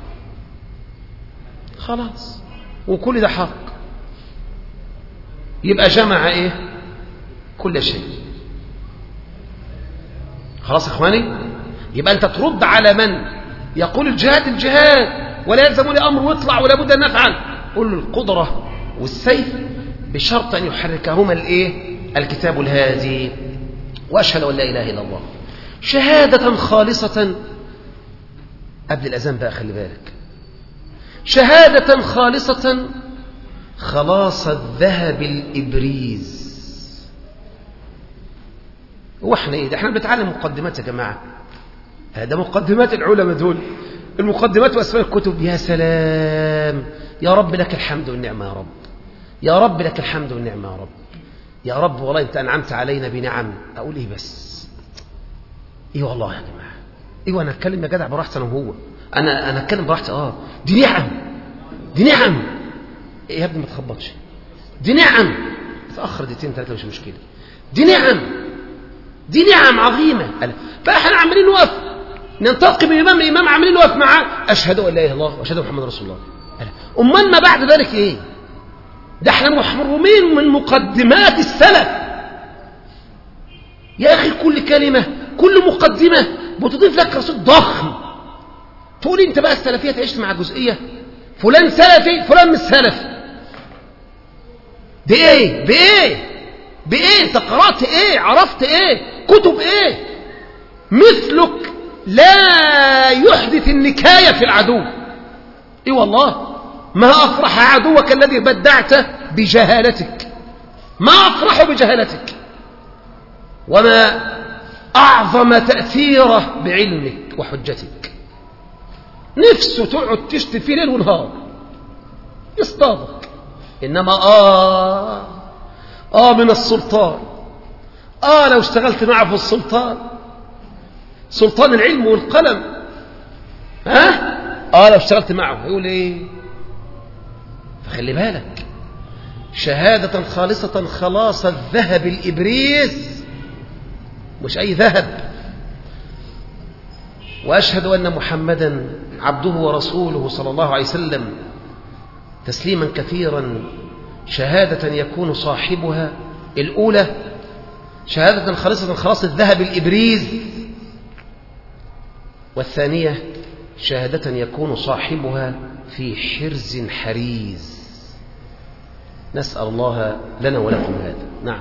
خلاص، وكل ده حق. يبقى جمع ايه؟ كل شيء. خلاص يا اخواني، يبقى انت ترد على من يقول الجهاد الجهاد ولا يلزمني امر واطلع ولا بد ان نفعل. قل له القدرة والسيف بشرط ان يحركهما الايه؟ الكتاب الهادي. واشهد ان لا اله الا الله شهادة خالصة. قبل الأذان بقى خلي بالك، شهادة خالصة خلاص الذهب الإبريز. واحنا ايه ده؟ احنا بنتعلم مقدمات يا جماعة، هذا مقدمات العلماء دول، المقدمات وأسماء الكتب. يا سلام، يا رب لك الحمد والنعمة، يا رب يا رب لك الحمد والنعمة، يا رب يا رب والله انت أنعمت علينا بنعم. أقول ايه بس؟ ايه والله يا جماعة، ايوه انا اتكلم يا جدع براحتي انا وهو، انا انا اتكلم براحتي. اه دي نعم، دي نعم. إيه يا ابني ما تخبطش، دي نعم. تاخر دقيقتين ثلاثه مش مشكله، دي نعم، دي نعم عظيمه. فاحنا عمالين نوقف ننتقي بالامام، الامام عمالين نوقف معاه اشهد ان لا اله الا الله واشهد ان محمد رسول الله. امال ما بعد ذلك ايه؟ ده احنا محرومين من مقدمات السلف يا اخي. كل كلمه كل مقدمه بتضيف لك رصيد ضخم. تقول انت بقى السلفيه تعيش مع جزئيه، فلان سلفي فلان مش سلفي. بايه بايه بايه؟ انت قرات ايه؟ عرفت ايه؟ كتب ايه؟ مثلك لا يحدث النكايه في العدو. اي والله، ما افرح عدوك الذي بدعته بجهالتك، ما افرح بجهالتك، وما أعظم تأثيره بعلمك وحجتك. نفسه تقعد تشتي فيه ليل ونهار يصطادك. إنما آه آه من السلطان، آه لو اشتغلت معه في السلطان، سلطان العلم والقلم، ها آه لو اشتغلت معه يقول إيه؟ فخلي بالك، شهادة خالصة خلاص الذهب الإبريز، مش أي ذهب. وأشهد أن محمدا عبده ورسوله صلى الله عليه وسلم تسليما كثيرا. شهادة يكون صاحبها الأولى شهادة خالصة خلاص الذهب الإبريز، والثانية شهادة يكون صاحبها في حرز حريز. نسأل الله لنا ولكم هذا. نعم.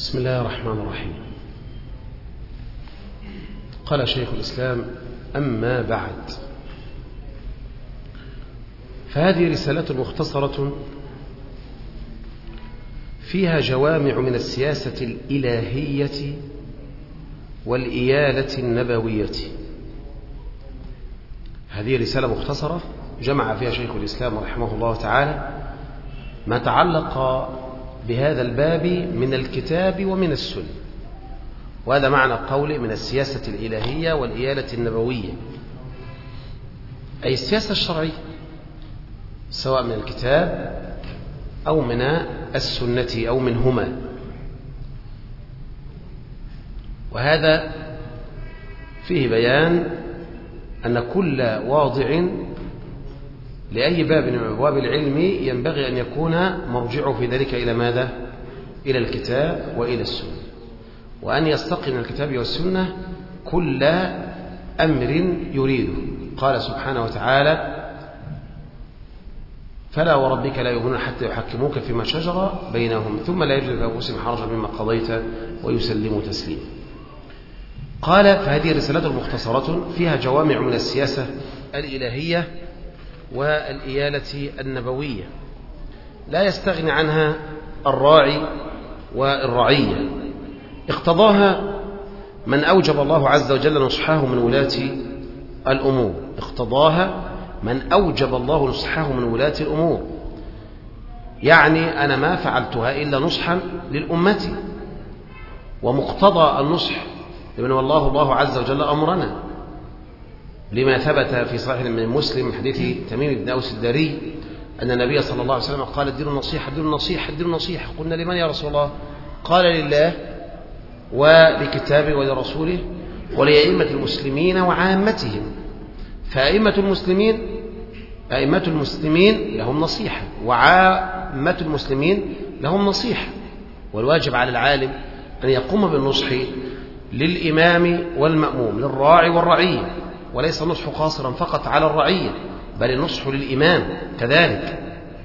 بسم الله الرحمن الرحيم. قال شيخ الإسلام: أما بعد، فهذه رسالة مختصرة فيها جوامع من السياسة الإلهية والإيالة النبوية. هذه رسالة مختصرة جمع فيها شيخ الإسلام رحمه الله تعالى ما تعلق بهذا الباب من الكتاب ومن السنة، وهذا معنى قوله من السياسة الإلهية والإيالة النبوية، أي السياسة الشرعية سواء من الكتاب أو من السنة أو منهما. وهذا فيه بيان أن كل واضع لأي باب من أبواب العلم ينبغي أن يكون مرجعه في ذلك إلى ماذا؟ إلى الكتاب وإلى السنة، وأن يستقي من الكتاب والسنة كل أمر يريده. قال سبحانه وتعالى: فلا وربك لا يؤمنون حتى يحكموك فيما شجر بينهم ثم لا يجد في أنفسهم حرجا مما قضيت ويسلموا تسليما. قال: فهذه رسالة مختصرة فيها جوامع من السياسة الإلهية والإيالة النبوية لا يستغني عنها الراعي والرعية، اقتضاها من أوجب الله عز وجل نصحه من ولاة الأمور اقتضاها من أوجب الله نصحه من ولاة الأمور يعني أنا ما فعلتها إلا نصحا للأمة، ومقتضى النصح لمن والله الله عز وجل أمرنا، لما ثبت في صحيح من مسلم من حديث تميم بن أوس الداري أن النبي صلى الله عليه وسلم قال: الدين النصيحة الدين النصيحة الدين النصيحة. قلنا: لمن يا رسول الله؟ قال: لله ولكتابه ولرسوله ولأئمة المسلمين وعامتهم. فأئمة المسلمين أئمة المسلمين لهم نصيحة، وعامة المسلمين لهم نصيحة، والواجب على العالم أن يقوم بالنصح للإمام والمأموم، للراعي والرعية، وليس النصح قاصرا فقط على الرعية، بل النصح للإمام كذلك.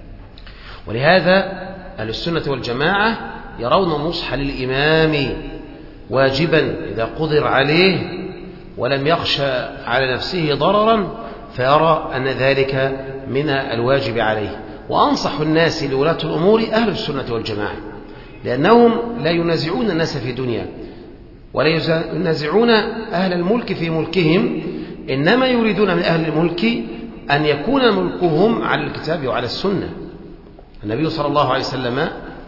ولهذا أهل السنة والجماعة يرون النصح للإمام واجبا إذا قدر عليه ولم يخشى على نفسه ضررا، فيرى أن ذلك من الواجب عليه. وأنصح الناس لولاة الأمور أهل السنة والجماعة، لأنهم لا ينازعون الناس في دنيا ولا ينازعون أهل الملك في ملكهم، إنما يريدون من أهل الملك أن يكون ملكهم على الكتاب وعلى السنة. النبي صلى الله عليه وسلم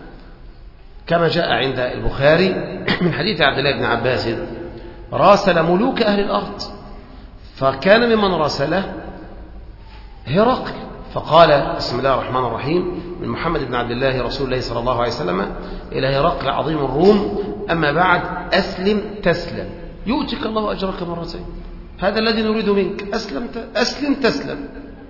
كما جاء عند البخاري من حديث عبد الله بن عباس راسل ملوك أهل الأرض، فكان ممن راسله هرقل، فقال: بسم الله الرحمن الرحيم، من محمد بن عبد الله رسول الله صلى الله عليه وسلم إلى هرقل عظيم الروم، أما بعد أسلم تسلم يؤتك الله أجرك مرتين. هذا الذي نريد منك، أسلم أسلم تسلم.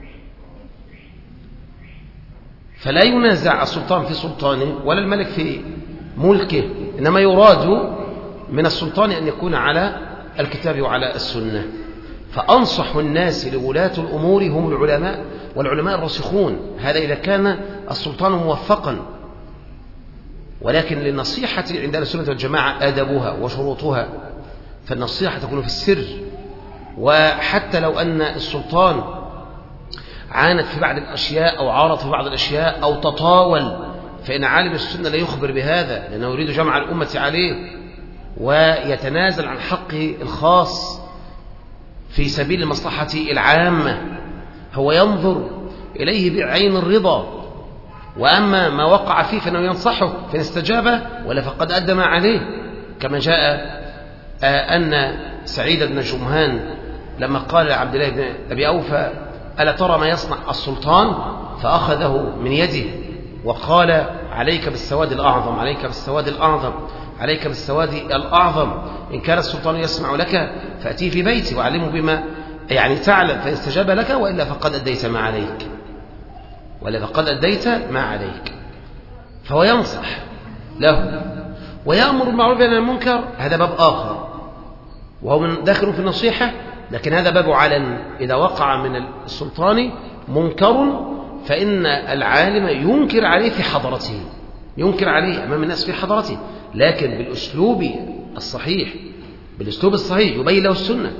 فلا ينازع السلطان في سلطانه ولا الملك في ملكه، إنما يراد من السلطان أن يكون على الكتاب وعلى السنة. فأنصح الناس لولاة الأمور هم العلماء، والعلماء الراسخون، هذا إذا كان السلطان موفقا. ولكن للنصيحة عند أهل السنة والجماعة أدبها وشروطها، فالنصيحة تكون في السر، وحتى لو أن السلطان عانت في بعض الأشياء أو عارض في بعض الأشياء أو تطاول، فإن عالم السنة لا يخبر بهذا، لأنه يريد جمع الأمة عليه ويتنازل عن حقه الخاص في سبيل المصلحة العامة، هو ينظر إليه بعين الرضا. وأما ما وقع فيه فإنه ينصحه، فإن استجاب ولا فقد أدى ما عليه، كما جاء أن سعيد بن جمهان لما قال لعبد الله بن أبي أوفى: ألا ترى ما يصنع السلطان؟ فأخذه من يده وقال: عليك بالسواد الأعظم، عليك بالسواد الأعظم، عليك بالسواد الأعظم، إن كان السلطان يسمع لك فأتيه في بيتي وعلمه بما يعني تعلم، فإن استجاب لك وإلا فقد أديت ما عليك، وإلا فقد أديت ما عليك. فهو ينصح له ويأمر بالمعروف والنهي عن المنكر، هذا باب آخر وهو من داخل في النصيحة، لكن هذا باب علن. إذا وقع من السلطان منكر فإن العالم ينكر عليه في حضرته، ينكر عليه أمام الناس في حضرته، لكن بالأسلوب الصحيح، بالأسلوب الصحيح يبين له السنة.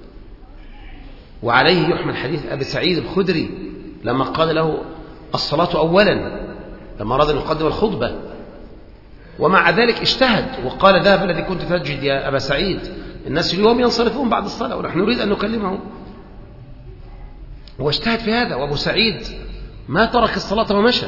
وعليه يحمل حديث أبي سعيد الخدري لما قال له الصلاة أولا، لما أراد أن يقدم الخطبة، ومع ذلك اجتهد وقال ذهب الذي كنت تجد يا أبا سعيد، الناس اليوم ينصرفون بعد الصلاة ونحن نريد أن نكلمهم. واجتهد في هذا، وأبو سعيد ما ترك الصلاة ومشى.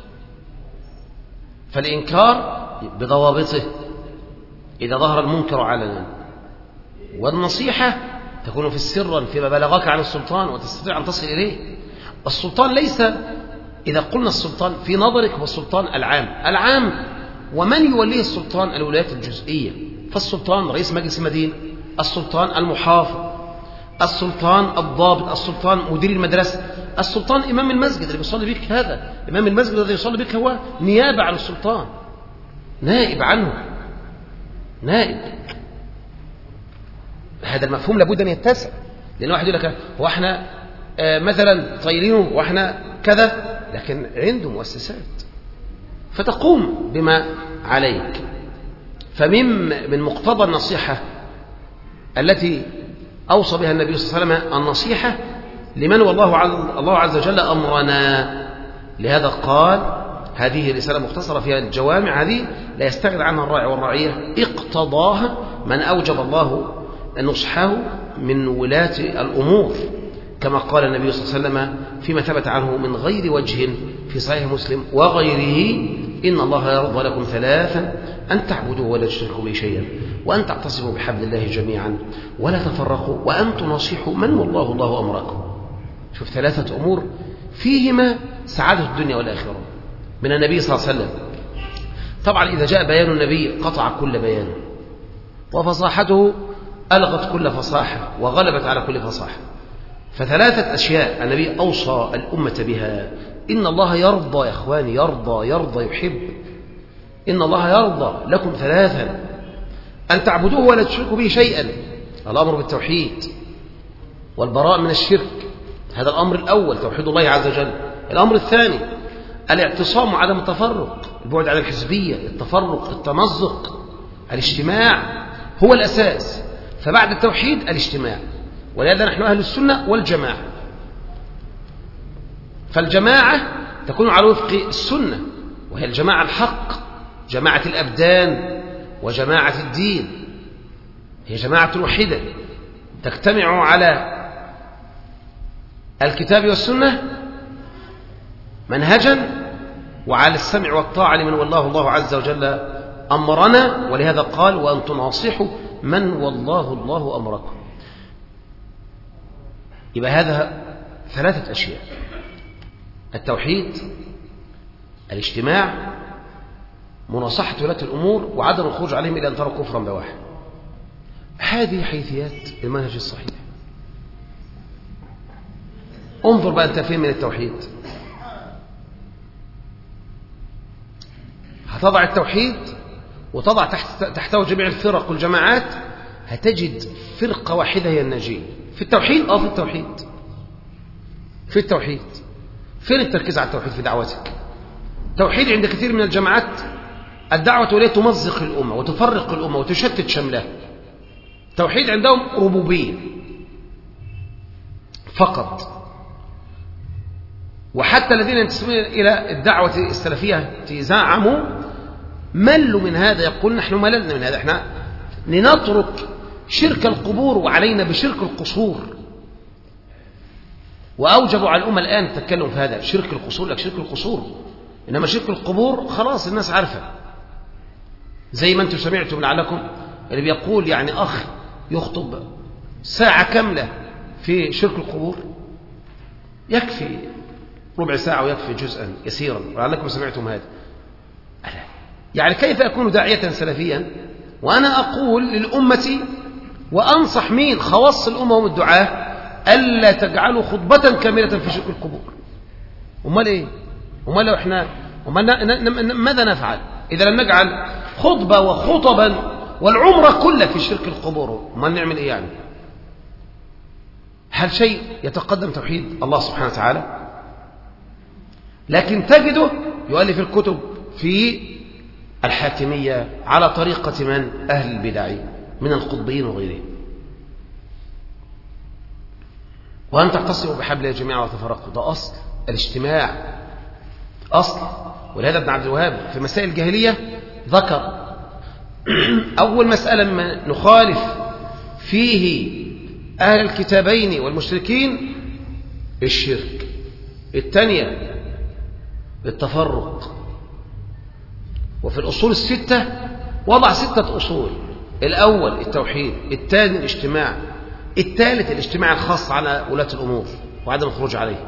فالإنكار بضوابطه إذا ظهر المنكر علنا، والنصيحة تكون في السر فيما بلغك عن السلطان وتستطيع أن تصل إليه. والسلطان ليس، إذا قلنا السلطان في نظرك هو السلطان العام العام ومن يوليه السلطان الولايات الجزئية. فالسلطان رئيس مجلس المدينة، السلطان المحافظ، السلطان الضابط، السلطان مدير المدرسة، السلطان إمام المسجد اللي بيصلي بك. هذا إمام المسجد الذي يصلي بك هو نيابة عن السلطان، نائب عنه، نائب. هذا المفهوم لابد أن يتسع، لأن واحد يقول لك هو احنا آه مثلا طايلينه واحنا كذا، لكن عنده مؤسسات فتقوم بما عليك. فمن من مقتضى النصيحة التي أوصى بها النبي صلى الله عليه وسلم النصيحة لمن والله الله عز وجل أمرنا. لهذا قال هذه رسالة مختصرة فيها الجوامع، هذه لا يستغنى عنها الراعي والرعية، اقتضاها من أوجب الله نصحه من ولاة الأمور، كما قال النبي صلى الله عليه وسلم فيما ثبت عنه من غير وجه في صحيح مسلم وغيره: إن الله يرضى لكم ثلاثا: أن تعبدوا ولا تشركوا به شيئا، وأن تعتصموا بحبل الله جميعا ولا تفرقوا، وأن تناصحوا من والله الله أمركم. شوف ثلاثة أمور فيهما سعادة الدنيا والآخرة من النبي صلى الله عليه وسلم. طبعا إذا جاء بيان النبي قطع كل بيان، وفصاحته ألغت كل فصاحة وغلبت على كل فصاحة. فثلاثة أشياء النبي أوصى الأمة بها. إن الله يرضى يا إخواني، يرضى يرضى يحب. إن الله يرضى لكم ثلاثا: أن تعبدوه ولا تشركوا به شيئا، الأمر بالتوحيد والبراء من الشرك، هذا الأمر الأول، توحيد الله عز وجل. الأمر الثاني الاعتصام وعدم التفرق، البعد عن الحزبية، التفرق، التمزق. الاجتماع هو الأساس، فبعد التوحيد الاجتماع، ولهذا نحن أهل السنة والجماعة. فالجماعة تكون على وفق السنة، وهي الجماعة الحق، جماعة الأبدان وجماعة الدين، هي جماعة واحدة تجتمع على الكتاب والسنة منهجا، وعلى السمع والطاعة لمن والله الله عز وجل أمرنا. ولهذا قال: وأن تناصحوا من والله الله أمركم. يبقى هذا ثلاثة أشياء: التوحيد، الاجتماع، مناصحة ولاة الأمور، وعدم الخروج عليهم إلى أن تروا كفرا بواحد. هذه حيثيات المنهج الصحيح. انظر بقى أنت فين من التوحيد. هتضع التوحيد وتضع تحت تحته جميع الفرق والجماعات، هتجد فرقة واحدة هي الناجية في التوحيد. اه في التوحيد في التوحيد فين التركيز على التوحيد في دعوتك؟ توحيد عند كثير من الجماعات الدعوة إليه تمزق الأمة وتفرق الأمة وتشتت شملها. توحيد عندهم ربوبية فقط. وحتى الذين ينتسبون إلى الدعوة السلفية زعموا ملوا من هذا، يقول نحن مللنا من هذا، احنا لنترك شرك القبور وعلينا بشرك القصور. وأوجبوا على الأمة الآن تتكلم في هذا شرك القصور. لك شرك القصور، إنما شرك القبور خلاص الناس عارفة. زي ما أنتم سمعتم لعلكم اللي بيقول يعني أخ يخطب ساعة كاملة في شرك القبور، يكفي ربع ساعة ويكفي جزءا يسيرا، ولعلكم سمعتم هذا. يعني كيف أكون داعية سلفيا وأنا أقول للأمة وأنصح مين خواص الأمة هم الدعاة ألا تجعلوا خطبة كاملة في شرك القبور؟ أمال إيه؟ أمال لو إحنا أمال ماذا نفعل إذا لم نجعل خطبة وخطبا والعمرة كلها في شرك القبور؟ أمال نعمل إيه يعني؟ هل شيء يتقدم توحيد الله سبحانه وتعالى؟ لكن تجده يؤلف الكتب في الحاكمية على طريقة من؟ أهل البدع من القطبيين وغيرهم. وأن تعتصموا بحبل الله جميعا وتفرقوا، ده أصل الاجتماع، أصل. ولهذا ابن عبد الوهاب في مسائل الجاهلية ذكر أول مسألة ما نخالف فيه أهل الكتابين والمشركين الشرك، الثانية التفرق. وفي الأصول الستة وضع ستة أصول: الأول التوحيد، الثاني الاجتماع، الثالث الاجتماع الخاص على ولاة الأمور وعدم الخروج عليه.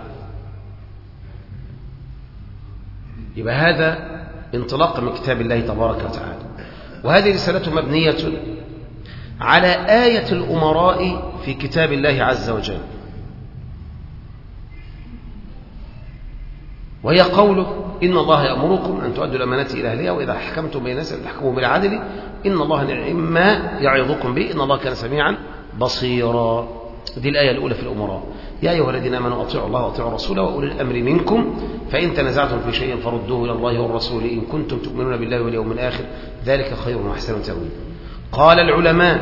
يبقى هذا انطلاق من كتاب الله تبارك وتعالى. وهذه رسالته مبنية على آية الأمراء في كتاب الله عز وجل، وهي قوله: إن الله يأمركم أن تؤدوا الأمانات إلى أهلها وإذا حكمتم بين الناس أن تحكموا بالعدل إن الله نعم ما يعظكم به إن الله كان سميعا بصيرا. دي الآية الأولى في الأمراء: يا أيها الذين آمنوا أطيعوا الله وأطيعوا الرسول وأولي الأمر منكم فإن تنازعتم في شيء فردوه إلى الله والرسول إن كنتم تؤمنون بالله واليوم الآخر ذلك خير وأحسن تأويلا. قال العلماء: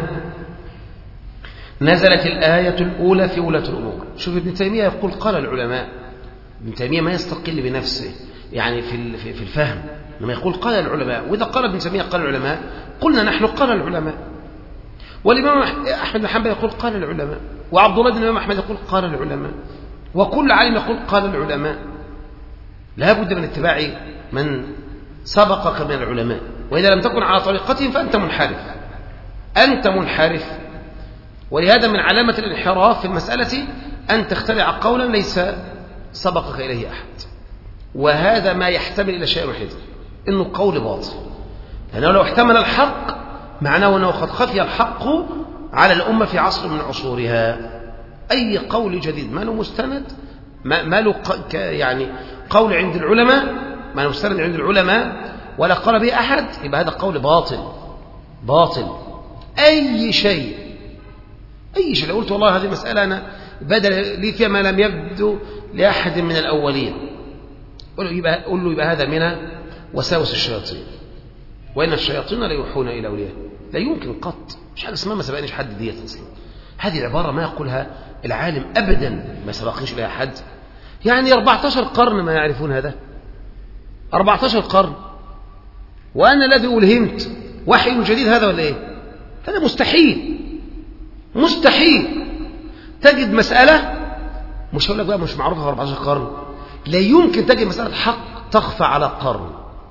نزلت الآية الأولى في ولاة الأمور. شوف ابن تيمية يقول قال العلماء. ابن تيمية ما يستقل بنفسه يعني في في الفهم، لما يقول قال العلماء. وإذا قال ابن تيمية قال العلماء قلنا نحن قال العلماء. والإمام أحمد بن حنبل يقول قال العلماء، وعبد الله بن الإمام أحمد يقول قال العلماء، وكل عالم يقول قال العلماء. لا بد من اتباع من سبقك من العلماء، وإذا لم تكن على طريقتهم فأنت منحرف، أنت منحرف. ولهذا من علامة الانحراف في المسألة أن تخترع قولا ليس سبقك إليه أحد، وهذا ما يحتمل إلى شيء واحد، إنه قول باطل. لأنه لو احتمل الحق معناه أنه قد خفي الحق على الأمة في عصر من عصورها. أي قول جديد ما له مستند، ما له يعني قول عند العلماء، ما له مستند عند العلماء ولا قال به أحد، يبقى هذا قول باطل باطل. أي شيء أي شيء لو قلت والله هذه مسألة أنا بدل لي فيها ما لم يبدو لأحد من الأولين، قل له يبقى, قل له يبقى هذا من وساوس الشياطين، وإن الشياطين لا يوحون إلى أولياء. لا يمكن قط، مش حاجة اسمها ما سبقنيش حد ديت أصلا. هذه العبارة ما يقولها العالم أبدا ما سبقنيش إلى حد. يعني أربعة عشر قرن ما يعرفون هذا، أربعة عشر قرن، وأنا الذي ألهمت وحي جديد هذا ولا إيه؟ هذا مستحيل مستحيل تجد مسألة مش هقول لك بقى مش معروفة في أربعة عشر قرن، لا يمكن تجد مسألة حق تخفى على قرن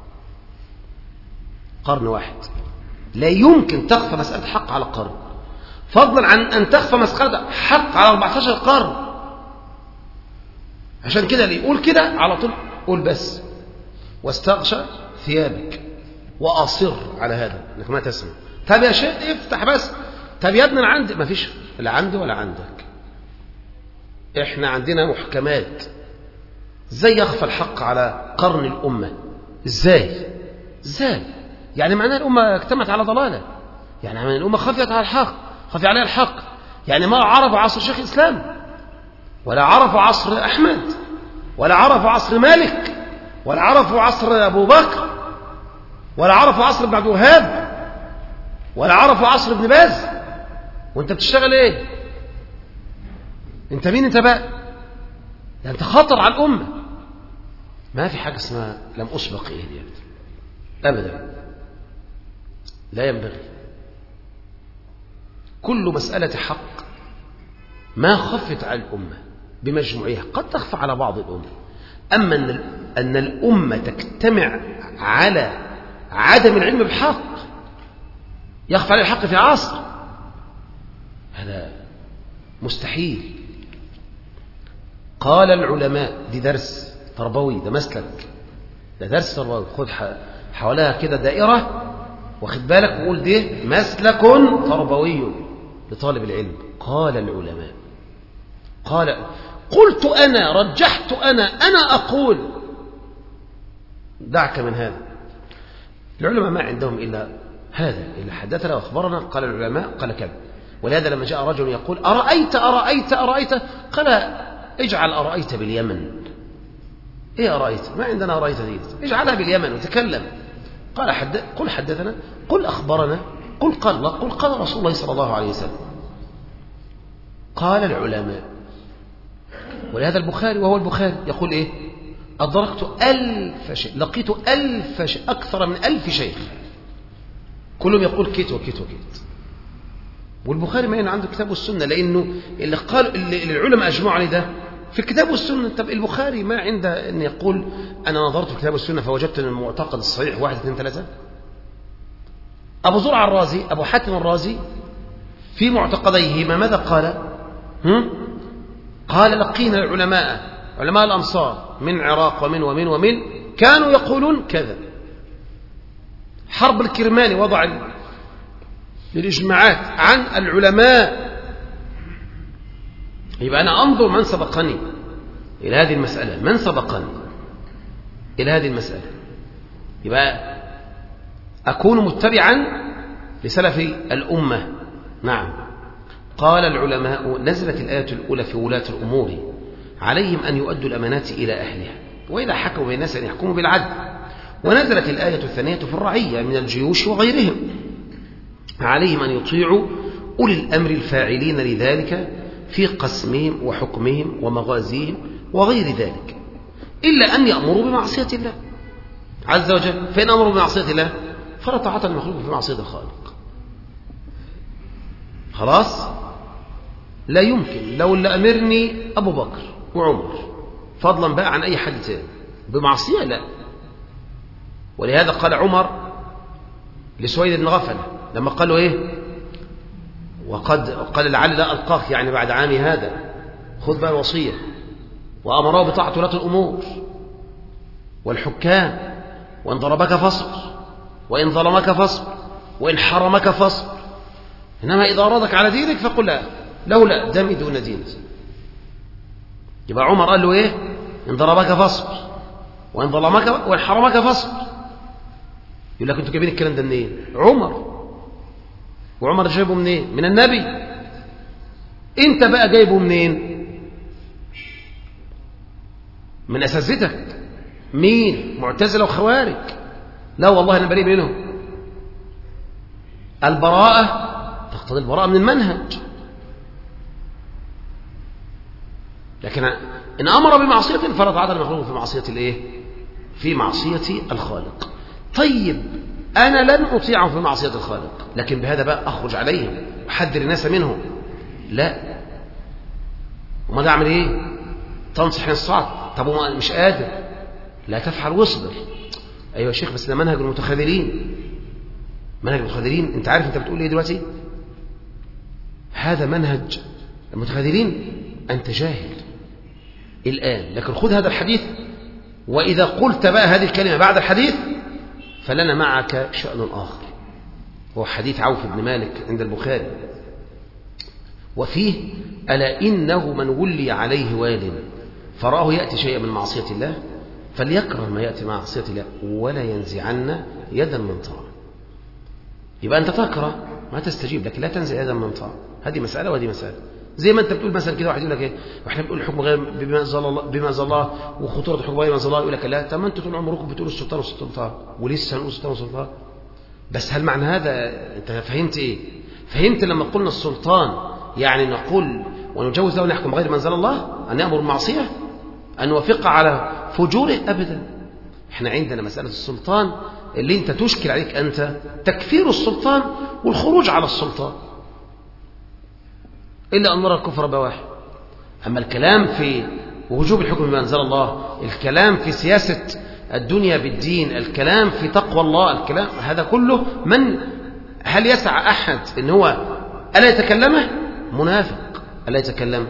قرن واحد. لا يمكن تخفى مسألة حق على قرن، فضلا عن أن تخفى مسألة حق على أربعة عشر قرن. عشان كده اللي يقول كده على طول قول بس واستغشى ثيابك وأصر على هذا انك ما تسمع. طب يا شيخ افتح بس. طب يا ابني انا عندي، ما فيش لا عندي ولا عندك، احنا عندنا محكمات. ازاي يخفى الحق على قرن الأمة؟ ازاي ازاي يعني معناه الأمة اجتمعت على ضلالة، يعني معناه الأمة خفيت على الحق، خفي عليها الحق. يعني ما عرفوا عصر شيخ الإسلام، ولا عرفوا عصر أحمد، ولا عرفوا عصر مالك، ولا عرفوا عصر أبو بكر، ولا عرفوا عصر ابن عبد الوهاب، ولا عرفوا عصر ابن باز. وانت بتشتغل ايه؟ انت مين انت بقى؟ ده انت خطر على الأمة. ما في حاجة اسمها لم أسبق إليه دي أبدا، لا ينبغي. كل مسألة حق ما خفت على الأمة بمجموعها، قد تخفى على بعض الأمة. أما أن أن الأمة تجتمع على عدم العلم بالحق، يخفى على الحق في عصر، هذا مستحيل. قال العلماء، دي درس تربوي، ده مسلك، ده درس تربوي. خد حواليها كده دائرة واخد بالك وقول ده مسلك تربوي لطالب العلم. قال العلماء، قال قلت أنا، رجحت أنا، أنا أقول. دعك من هذا. العلماء ما عندهم إلا هذا، إلا حدثنا وأخبرنا. قال العلماء قال كذا. ولهذا لما جاء رجل يقول أرأيت أرأيت أرأيت، قال اجعل أرأيت باليمن. إيه أرأيت؟ ما عندنا أرأيت دي، اجعلها باليمن وتكلم. قال حد قل حدثنا، قل أخبرنا، قل قال الله، قل قال رسول الله صلى الله عليه وسلم. قال العلماء. ولهذا البخاري وهو البخاري يقول إيه؟ أدركت ألف شيخ، لقيت ألف شيخ، أكثر من ألف شيخ، كلهم يقول كيت وكيت وكيت. والبخاري ما عنده كتاب والسنة، لأنه اللي قال اللي العلماء أجمعوا عليه ده في الكتاب والسنة. طب البخاري ما عنده أن يقول أنا نظرت في الكتاب والسنة فوجدت أن المعتقد الصحيح واحد اثنين ثلاثة. أبو زرع الرازي، أبو حاتم الرازي في معتقديهما ماذا قال؟ هم؟ قال لقينا العلماء علماء الأمصار من عراق ومن ومن ومن كانوا يقولون كذا. حرب الكرماني وضع الإجماعات عن العلماء. يبقى أنا أنظر من سبقني إلى هذه المسألة، من سبقني إلى هذه المسألة، يبقى أكون متبعا لسلف الأمة. نعم. قال العلماء نزلت الآية الأولى في ولاة الأمور عليهم أن يؤدوا الأمانات إلى أهلها وإذا حكموا بين الناس أن يحكموا بالعدل. ونزلت الآية الثانية في الرعية من الجيوش وغيرهم عليهم أن يطيعوا أولي الأمر الفاعلين لذلك في قسمهم وحكمهم ومغازيهم وغير ذلك، إلا أن يأمروا بمعصية الله عز وجل. فإن أمروا بمعصية الله فلا طاعة المخلوق في معصية الخالق. خلاص؟ لا يمكن. لو اللي أمرني أبو بكر وعمر فضلا بقى عن أي حد تاني بمعصية، لا. ولهذا قال عمر لسويد بن غفلة لما قال له إيه؟ وقد قال لعل لا ألقاك، يعني بعد عامي هذا خذ بقى الوصية. وأمره بطاعة ولاة الأمور والحكام، وإن ضربك فاصبر، وإن ظلمك فاصبر، وإن حرمك فاصبر، إنما إذا أرادك على دينك فقل لا، له لا دمي دون دين. يبقى عمر قال له إيه؟ إن ضربك فاصبر، وإن ظلمك وإن حرمك فاصبر. يقول لك أنتوا جايبين الكلام ده منين؟ عمر. وعمر جايبه منين؟ من النبي. أنت بقى جايبه منين؟ من أساتذتك. مين؟ معتزلة وخوارج. لا والله أنا بريء منهم. البراءة تقتضي البراءة من المنهج. لكن إن أمر بمعصية فلا طاعة المخلوق في معصية الإيه؟ في معصية الخالق. طيب أنا لن أطيعهم في معصية الخالق، لكن بهذا بقى أخرج عليهم وحذر الناس منهم. لا. وما أعمل إيه؟ تنصح الصعب. طب وما مش قادر، لا تفعل واصبر. أيوة يا شيخ بس ده منهج المتخاذلين. منهج المتخاذلين، أنت عارف أنت بتقول إيه دلوقتي؟ هذا منهج المتخاذلين. أنت جاهل الآن، لكن خذ هذا الحديث، وإذا قلت بقى هذه الكلمة بعد الحديث فلنا معك شأن آخر. هو حديث عوف بن مالك عند البخاري، وفيه ألا إنه من ولي عليه وال فرآه يأتي شيئا من معصية الله فليكره ما يأتي مع معصية الله ولا ينزعن يدا من طاعة. يبقى أنت تكره ما تستجيب، لكن لا تنزع يدا من طاعة. هذه مسألة وهذه مسألة. زي ما أنت بتقول مثلا كده، واحد يقول لك إيه؟ وإحنا بنقول الحكم غير بما أنزل الله، بما أنزل الله وخطورة الحكم غير بما أنزل الله. يقول لك لا، طب ما أنتوا طول عمركم بتقولوا السلطان والسلطان ولسه هنقول السلطان والسلطان. بس هل معنى هذا أنت فهمت إيه؟ فهمت لما قلنا السلطان يعني نقول ونجوز له نحكم غير ما أنزل الله، أن يأمر بالمعصية، أن نوافق على فجوره؟ أبدا. إحنا عندنا مسألة السلطان اللي أنت تشكل عليك أنت تكفير السلطان والخروج على السلطان، إلا أمر الكفر بواحد. أما الكلام في وجوب الحكم بما أنزل الله، الكلام في سياسة الدنيا بالدين، الكلام في تقوى الله، الكلام هذا كله، من هل يسعى أحد إن هو ألا يتكلمه؟ منافق ألا يتكلم.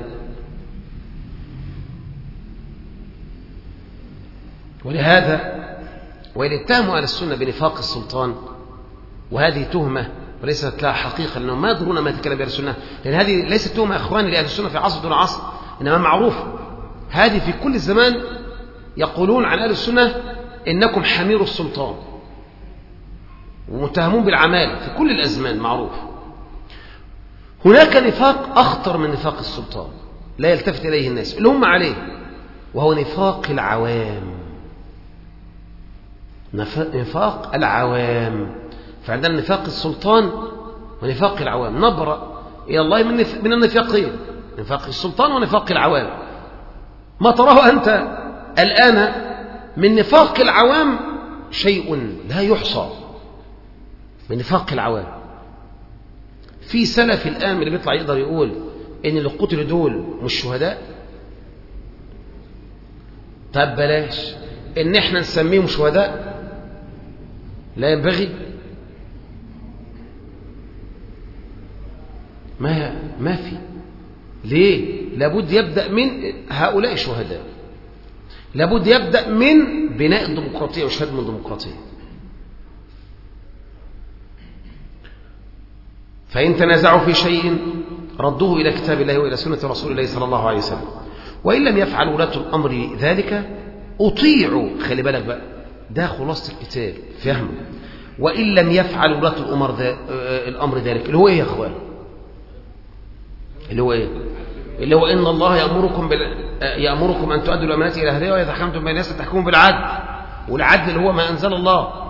ولهذا وإن اتهموا أهل السنة بنفاق السلطان، وهذه تهمة وليست لها حقيقة، لأنهم ما يدرون ما يتكلم بها السنة، لأن هذه ليست تهمة أخواني لأهل السنة في عصر دون عصر، إنما معروف هذه في كل الزمان يقولون عن أهل السنة إنكم حمير السلطان، ومتهمون بالعمالة في كل الأزمان، معروف. هناك نفاق أخطر من نفاق السلطان لا يلتفت إليه الناس اللي هم عليه، وهو نفاق العوام. نفاق العوام. فعندنا نفاق السلطان ونفاق العوام. نبرأ إلى الله من النفاقين، نفاق السلطان ونفاق العوام. ما تراه أنت الآن من نفاق العوام شيء لا يحصى من نفاق العوام. في سلف الآن اللي بيطلع يقدر يقول إن اللي قتلوا دول مش شهداء. طب بلاش إن إحنا نسميهم شهداء، لا ينبغي. ما ما في. ليه؟ لابد يبدأ من هؤلاء الشهداء، لابد يبدأ من بناء الديمقراطية وشهادة الديمقراطية. فإن تنازعوا في شيء ردوه إلى كتاب الله وإلى سنة رسول الله صلى الله عليه وسلم، وإن لم يفعل ولاة الأمر ذلك أطيعوا. خلي بالك بقى، ده خلاصة الكتاب فهمه. وإن لم يفعل ولاة الأمر ذا الأمر ذلك اللي هو إيه يا أخوان؟ اللي هو إيه؟ اللي هو إن الله يأمركم بال... يأمركم أن تؤدوا الأمانات إلى أهلها وإذا حكمتم بين الناس تحكموا بالعدل. والعدل اللي هو ما أنزل الله.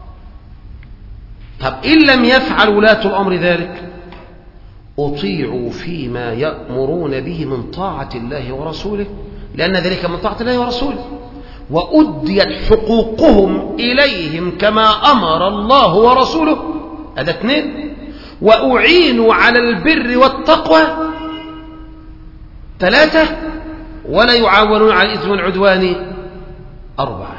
طب إن لم يفعل ولاة الأمر ذلك أطيعوا فيما يأمرون به من طاعة الله ورسوله، لأن ذلك من طاعة الله ورسوله، وأديت حقوقهم إليهم كما أمر الله ورسوله. هذا اثنين. وأعينوا على البر والتقوى. ثلاثة. ولا يعاونون على الإثم والعدوان. أربعة.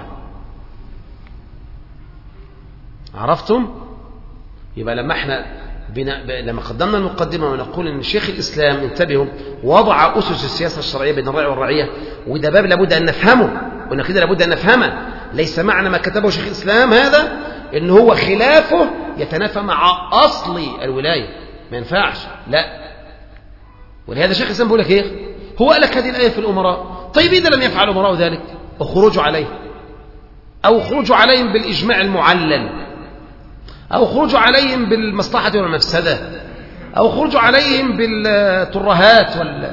عرفتم؟ يبقى لما احنا بنا... لما قدمنا المقدمة ونقول ان شيخ الإسلام انتبهوا وضع أسس السياسة الشرعية بين الرأي والرعية، وده باب لابد أن نفهمه، وإن كده لابد أن نفهمه. ليس معنى ما كتبه شيخ الإسلام هذا إن هو خلافه يتنافى مع أصل الولاية، ما ينفعش، لا. ولهذا شيخ الإسلام بيقول لك إيه؟ هو قال لك هذه الآية في الأمراء. طيب إذا لم يفعل الأمراء ذلك اخرجوا عليه، أو اخرجوا عليهم بالإجماع المعلل، أو اخرجوا عليهم بالمصلحة والمفسدة، أو اخرجوا عليهم بالترهات وال...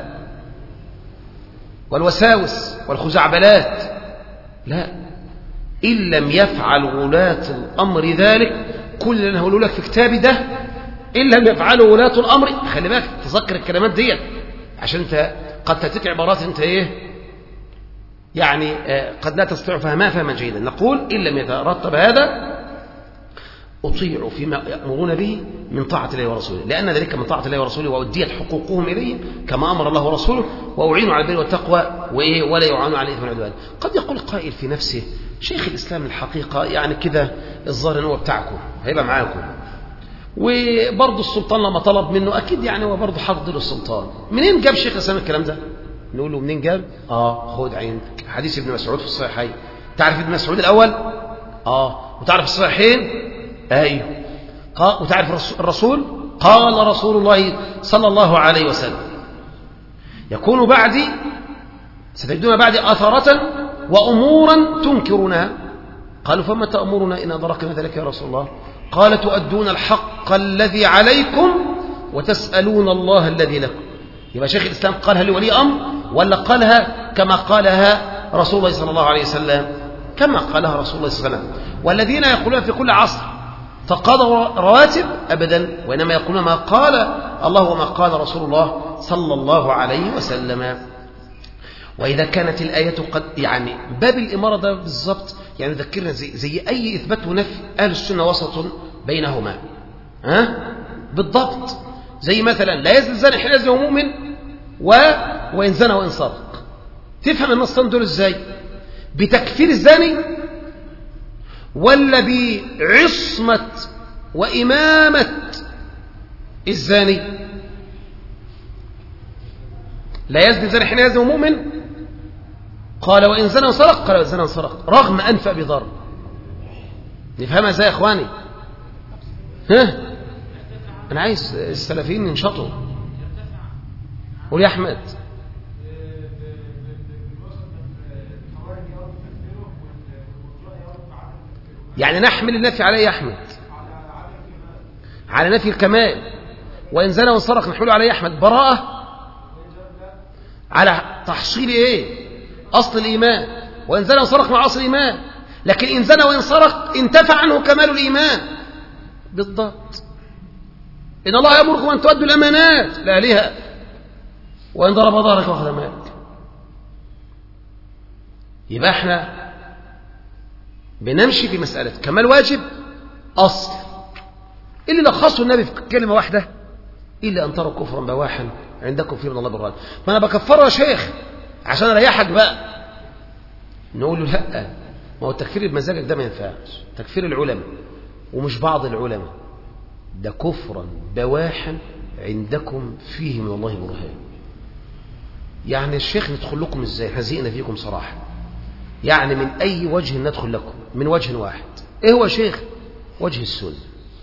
والوساوس والخزعبلات. لا، إن لم يفعل ولاة الأمر ذلك، كل اللي أنا هقوله لك في كتابي ده إن لم يفعلوا ولاة الأمر. خلي بالك تذكر الكلمات دي عشان أنت قد تتك عبارات أنت إيه يعني قد لا تستطيع فهمها فهما جيدا. نقول إن لم يترتب هذا أطيعوا فيما يأمرون به من طاعة الله ورسوله، لأن ذلك من طاعة الله ورسوله، وأديت حقوقهم إليهم كما أمر الله ورسوله، وأعينوا على البر والتقوى وإيه ولا يعانوا على الإثم والعدوان. قد يقول قائل في نفسه شيخ الإسلام الحقيقة يعني كده الظاهر إن هو بتاعكم هيبقى معاكم، وبرضه السلطان لما طلب منه أكيد يعني هو برضه حافظ للسلطان. منين جاب شيخ الإسلام الكلام ده؟ نقول له منين جاب؟ آه خد عندك حديث ابن مسعود في الصحيحين. تعرف ابن مسعود الأول؟ آه. وتعرف الصحيحين؟ أيوه. وتعرف الرسول؟ قال رسول الله صلى الله عليه وسلم يكون بعدي ستجدون بعدي أثرة وأمورا تنكرونها. قالوا فما تأمرنا إن أدركنا ذلك يا رسول الله؟ قال تؤدون الحق الذي عليكم وتسألون الله الذي لكم. يبقى شيخ الإسلام قالها لولي أمر ولا قالها كما قالها رسول الله صلى الله عليه وسلم؟ كما قالها رسول الله صلى الله عليه وسلم. والذين يقولون في كل عصر تقاضوا رواتب أبدا، وإنما يقولون ما قال الله وما قال رسول الله صلى الله عليه وسلم. وإذا كانت الآية قد يعني باب الإمارة ده بالضبط يعني ذكرنا زي, زي أي إثبات ونفي أهل السنة وسط بينهما. ها بالضبط زي مثلا لا يزني الزاني حين يزني وهو مؤمن و... وإن زنى وإن سرق. تفهم النصين دول إزاي؟ بتكفير الزاني ولا بعصمة وإمامة الزاني؟ لا يزني الزاني حين يزني وهو مؤمن، قال وإن زنى وسرق، قال وإن زنى وسرق رغم أنف أبي ذر. نفهمها ازاي يا إخواني؟ ها أنا عايز السلفيين ينشطوا. قول يا أحمد. يعني نحمل النفي عليه يا أحمد على نفي الكمال، وإن زنى وسرق نحمله عليه يا أحمد براءة على تحصيل إيه؟ أصل الإيمان. وإن زنى وسرق مع أصل الإيمان لكن إن زنى وإن سرق انتفع عنه كمال الإيمان بالضبط. إن الله يأمركم أن تؤدوا الأمانات لأهلها وإن ضرب ظهرك وأخذ مالك. يبقى احنا بنمشي في مسألة كمال واجب أصل اللي لخصه النبي في كلمة واحدة: إلا أن تروا كفرا بواحا عندكم فيه من الله برهان. ما أنا بكفره يا شيخ عشان أريحك بقى. نقول له لا، ما هو التكفير بمزاجك ده ما ينفعش. تكفير العلماء ومش بعض العلماء ده كفرا بواحا عندكم فيه من الله برهان. يعني الشيخ ندخل لكم ازاي؟ هزئنا فيكم صراحة. يعني من أي وجه ندخل لكم؟ من وجه واحد. إيه هو شيخ؟ وجه السنة.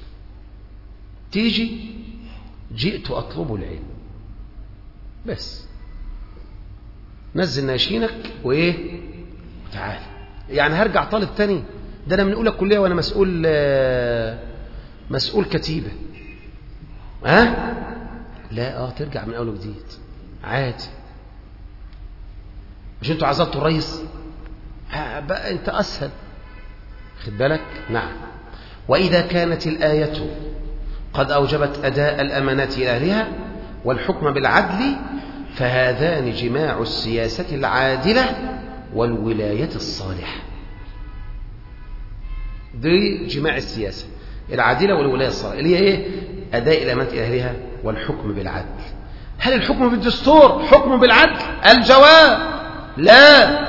تيجي جئت أطلب العلم بس، نزل ناشينك وإيه تعال. يعني هرجع طالب تاني؟ ده أنا من أولى الكلية وأنا مسؤول مسؤول كتيبة. ها أه؟ لا اه ترجع من أول وجديد عادي. مش انتوا عزلتوا الرئيس؟ بقى انت أسهل. خد بالك. نعم. وإذا كانت الآية قد أوجبت أداء الأمانات إلى أهلها والحكم بالعدل فهذان جماع السياسة العادلة والولاية الصالحة. دي جماع السياسة العادلة والولاية الصالحة اللي هي إيه؟ أداء الأمانات إلى أهلها والحكم بالعدل. هل الحكم بالدستور حكم بالعدل؟ الجواب لا.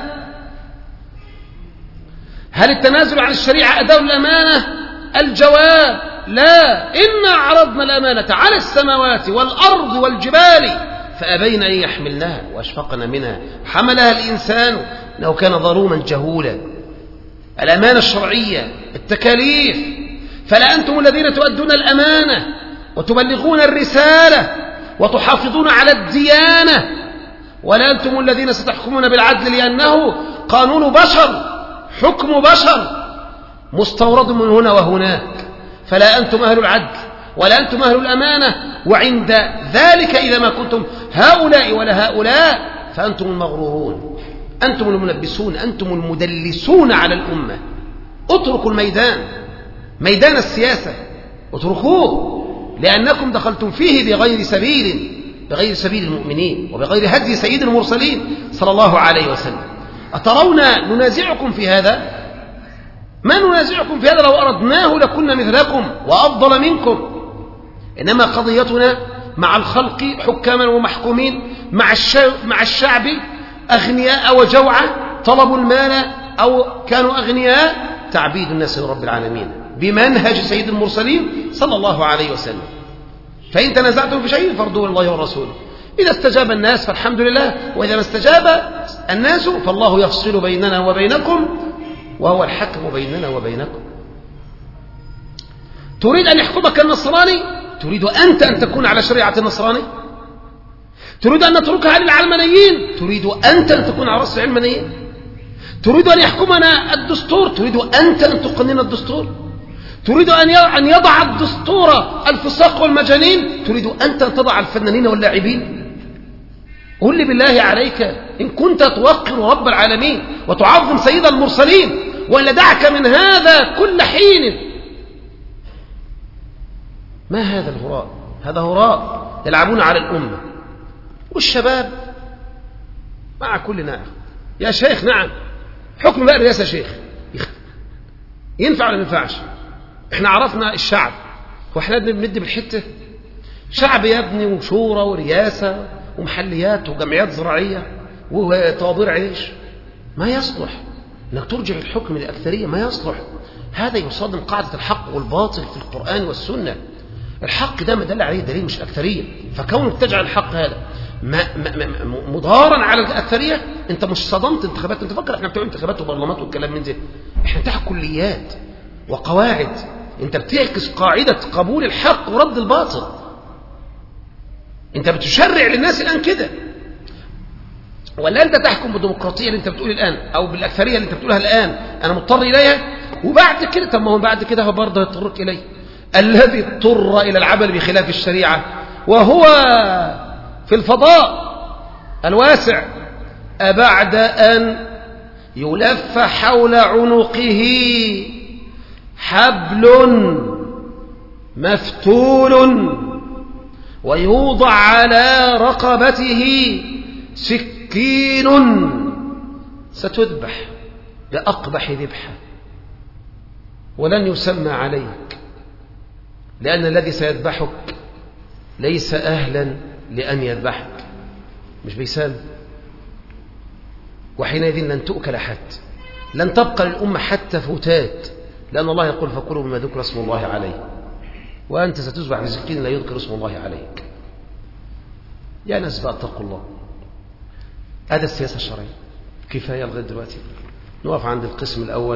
هل التنازل عن الشريعة أداء الأمانة؟ الجواب لا. إنا عرضنا الأمانة على السماوات والأرض والجبال فأبين أن يحملنها وأشفقن منها حملها الإنسان إنه كان ظلوما جهولا. الأمانة الشرعية التكاليف. فلا أنتم الذين تؤدون الأمانة وتبلغون الرسالة وتحافظون على الديانة، ولا أنتم الذين ستحكمون بالعدل لأنه قانون بشر حكم بشر مستورد من هنا وهناك. فلا أنتم أهل العدل ولا أنتم أهل الأمانة. وعند ذلك إذا ما كنتم هؤلاء ولا هؤلاء فأنتم المغرورون، أنتم الملبسون، أنتم المدلسون على الأمة. اتركوا الميدان، ميدان السياسة اتركوه، لأنكم دخلتم فيه بغير سبيل بغير سبيل المؤمنين وبغير هدي سيد المرسلين صلى الله عليه وسلم. أترون ننازعكم في هذا؟ ما ننازعكم في هذا، لو أردناه لكنا مثلكم وأفضل منكم. إنما قضيتنا مع الخلق حكاما ومحكومين، مع مع الشعب أغنياء وجوعة طلبوا المال أو كانوا أغنياء، تعبيد الناس لرب العالمين بمنهج سيد المرسلين صلى الله عليه وسلم. فإن تنازعتم في شيء فارضوه الله والرسول. إذا استجاب الناس فالحمد لله، وإذا ما استجاب الناس فالله يفصل بيننا وبينكم وهو الحكم بيننا وبينكم. تريد أن يحكمك النصراني؟ تريد أنت أن تكون على شريعة النصراني؟ تريد أن نتركها للعلمانيين؟ تريد أنت أن تكون على رأس العلمانيين؟ تريد أن يحكمنا الدستور؟ تريد أنت أن تقنن الدستور؟ تريد أن يضع الدستور الفساق والمجانين؟ تريد أنت أن تضع الفنانين واللاعبين؟ قل لي بالله عليك إن كنت توقر رب العالمين وتعظم سيد المرسلين، وإلا دعك من هذا كل حين. ما هذا الهراء؟ هذا هراء يلعبون على الأمة. والشباب مع كل نعم يا شيخ. نعم حكم بقى الرئاسة يا شيخ ينفع ولا ما ينفعش؟ احنا عرفنا الشعب واحنا بندي بالحته. شعب يبني وشورى ورئاسه ومحليات وجمعيات زراعيه وطوابير عيش. ما يصلح انك ترجع الحكم للاكثريه، ما يصلح. هذا يصادم قاعده الحق والباطل في القران والسنه. الحق ده ما دل عليه دليل مش الاكثريه. فكونك تجعل الحق هذا مضارا على الاكثريه، انت مش صدمت انتخابات. انت فكر احنا بتوع انتخابات وبرلمانات والكلام من ده، احنا بتاع كليات وقواعد. انت بتعكس قاعده قبول الحق ورد الباطل. انت بتشرع للناس الان كده، ولا انت تحكم بالديمقراطيه اللي انت بتقول الان او بالاكثريه اللي انت بتقولها الان انا مضطر اليها، وبعد كده طب ما هو بعد كده هو برضه يضطرك اليه. الذي اضطر الى العمل بخلاف الشريعه وهو في الفضاء الواسع أبعد أن يلف حول عنقه حبل مفتول ويوضع على رقبته سكين ستذبح بأقبح ذبحة ولن يسمى عليك، لأن الذي سيذبحك ليس أهلا لأن يذبحك، مش بيسال. وحينئذ لن تؤكل حتى، لن تبقى للأمة حتى فتات، لأن الله يقول فكلوا مما ذكر اسم الله عليه، وأنت ستذبح بسكين لا يذكر اسم الله عليك. يا ناس بقى اتقوا الله. هذا السياسة الشرعية. كفاية لغاية دلوقتي، نقف عند القسم الأول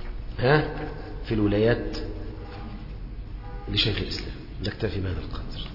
ها في الولايات لشيخ الإسلام. نكتفي بهذا القدر.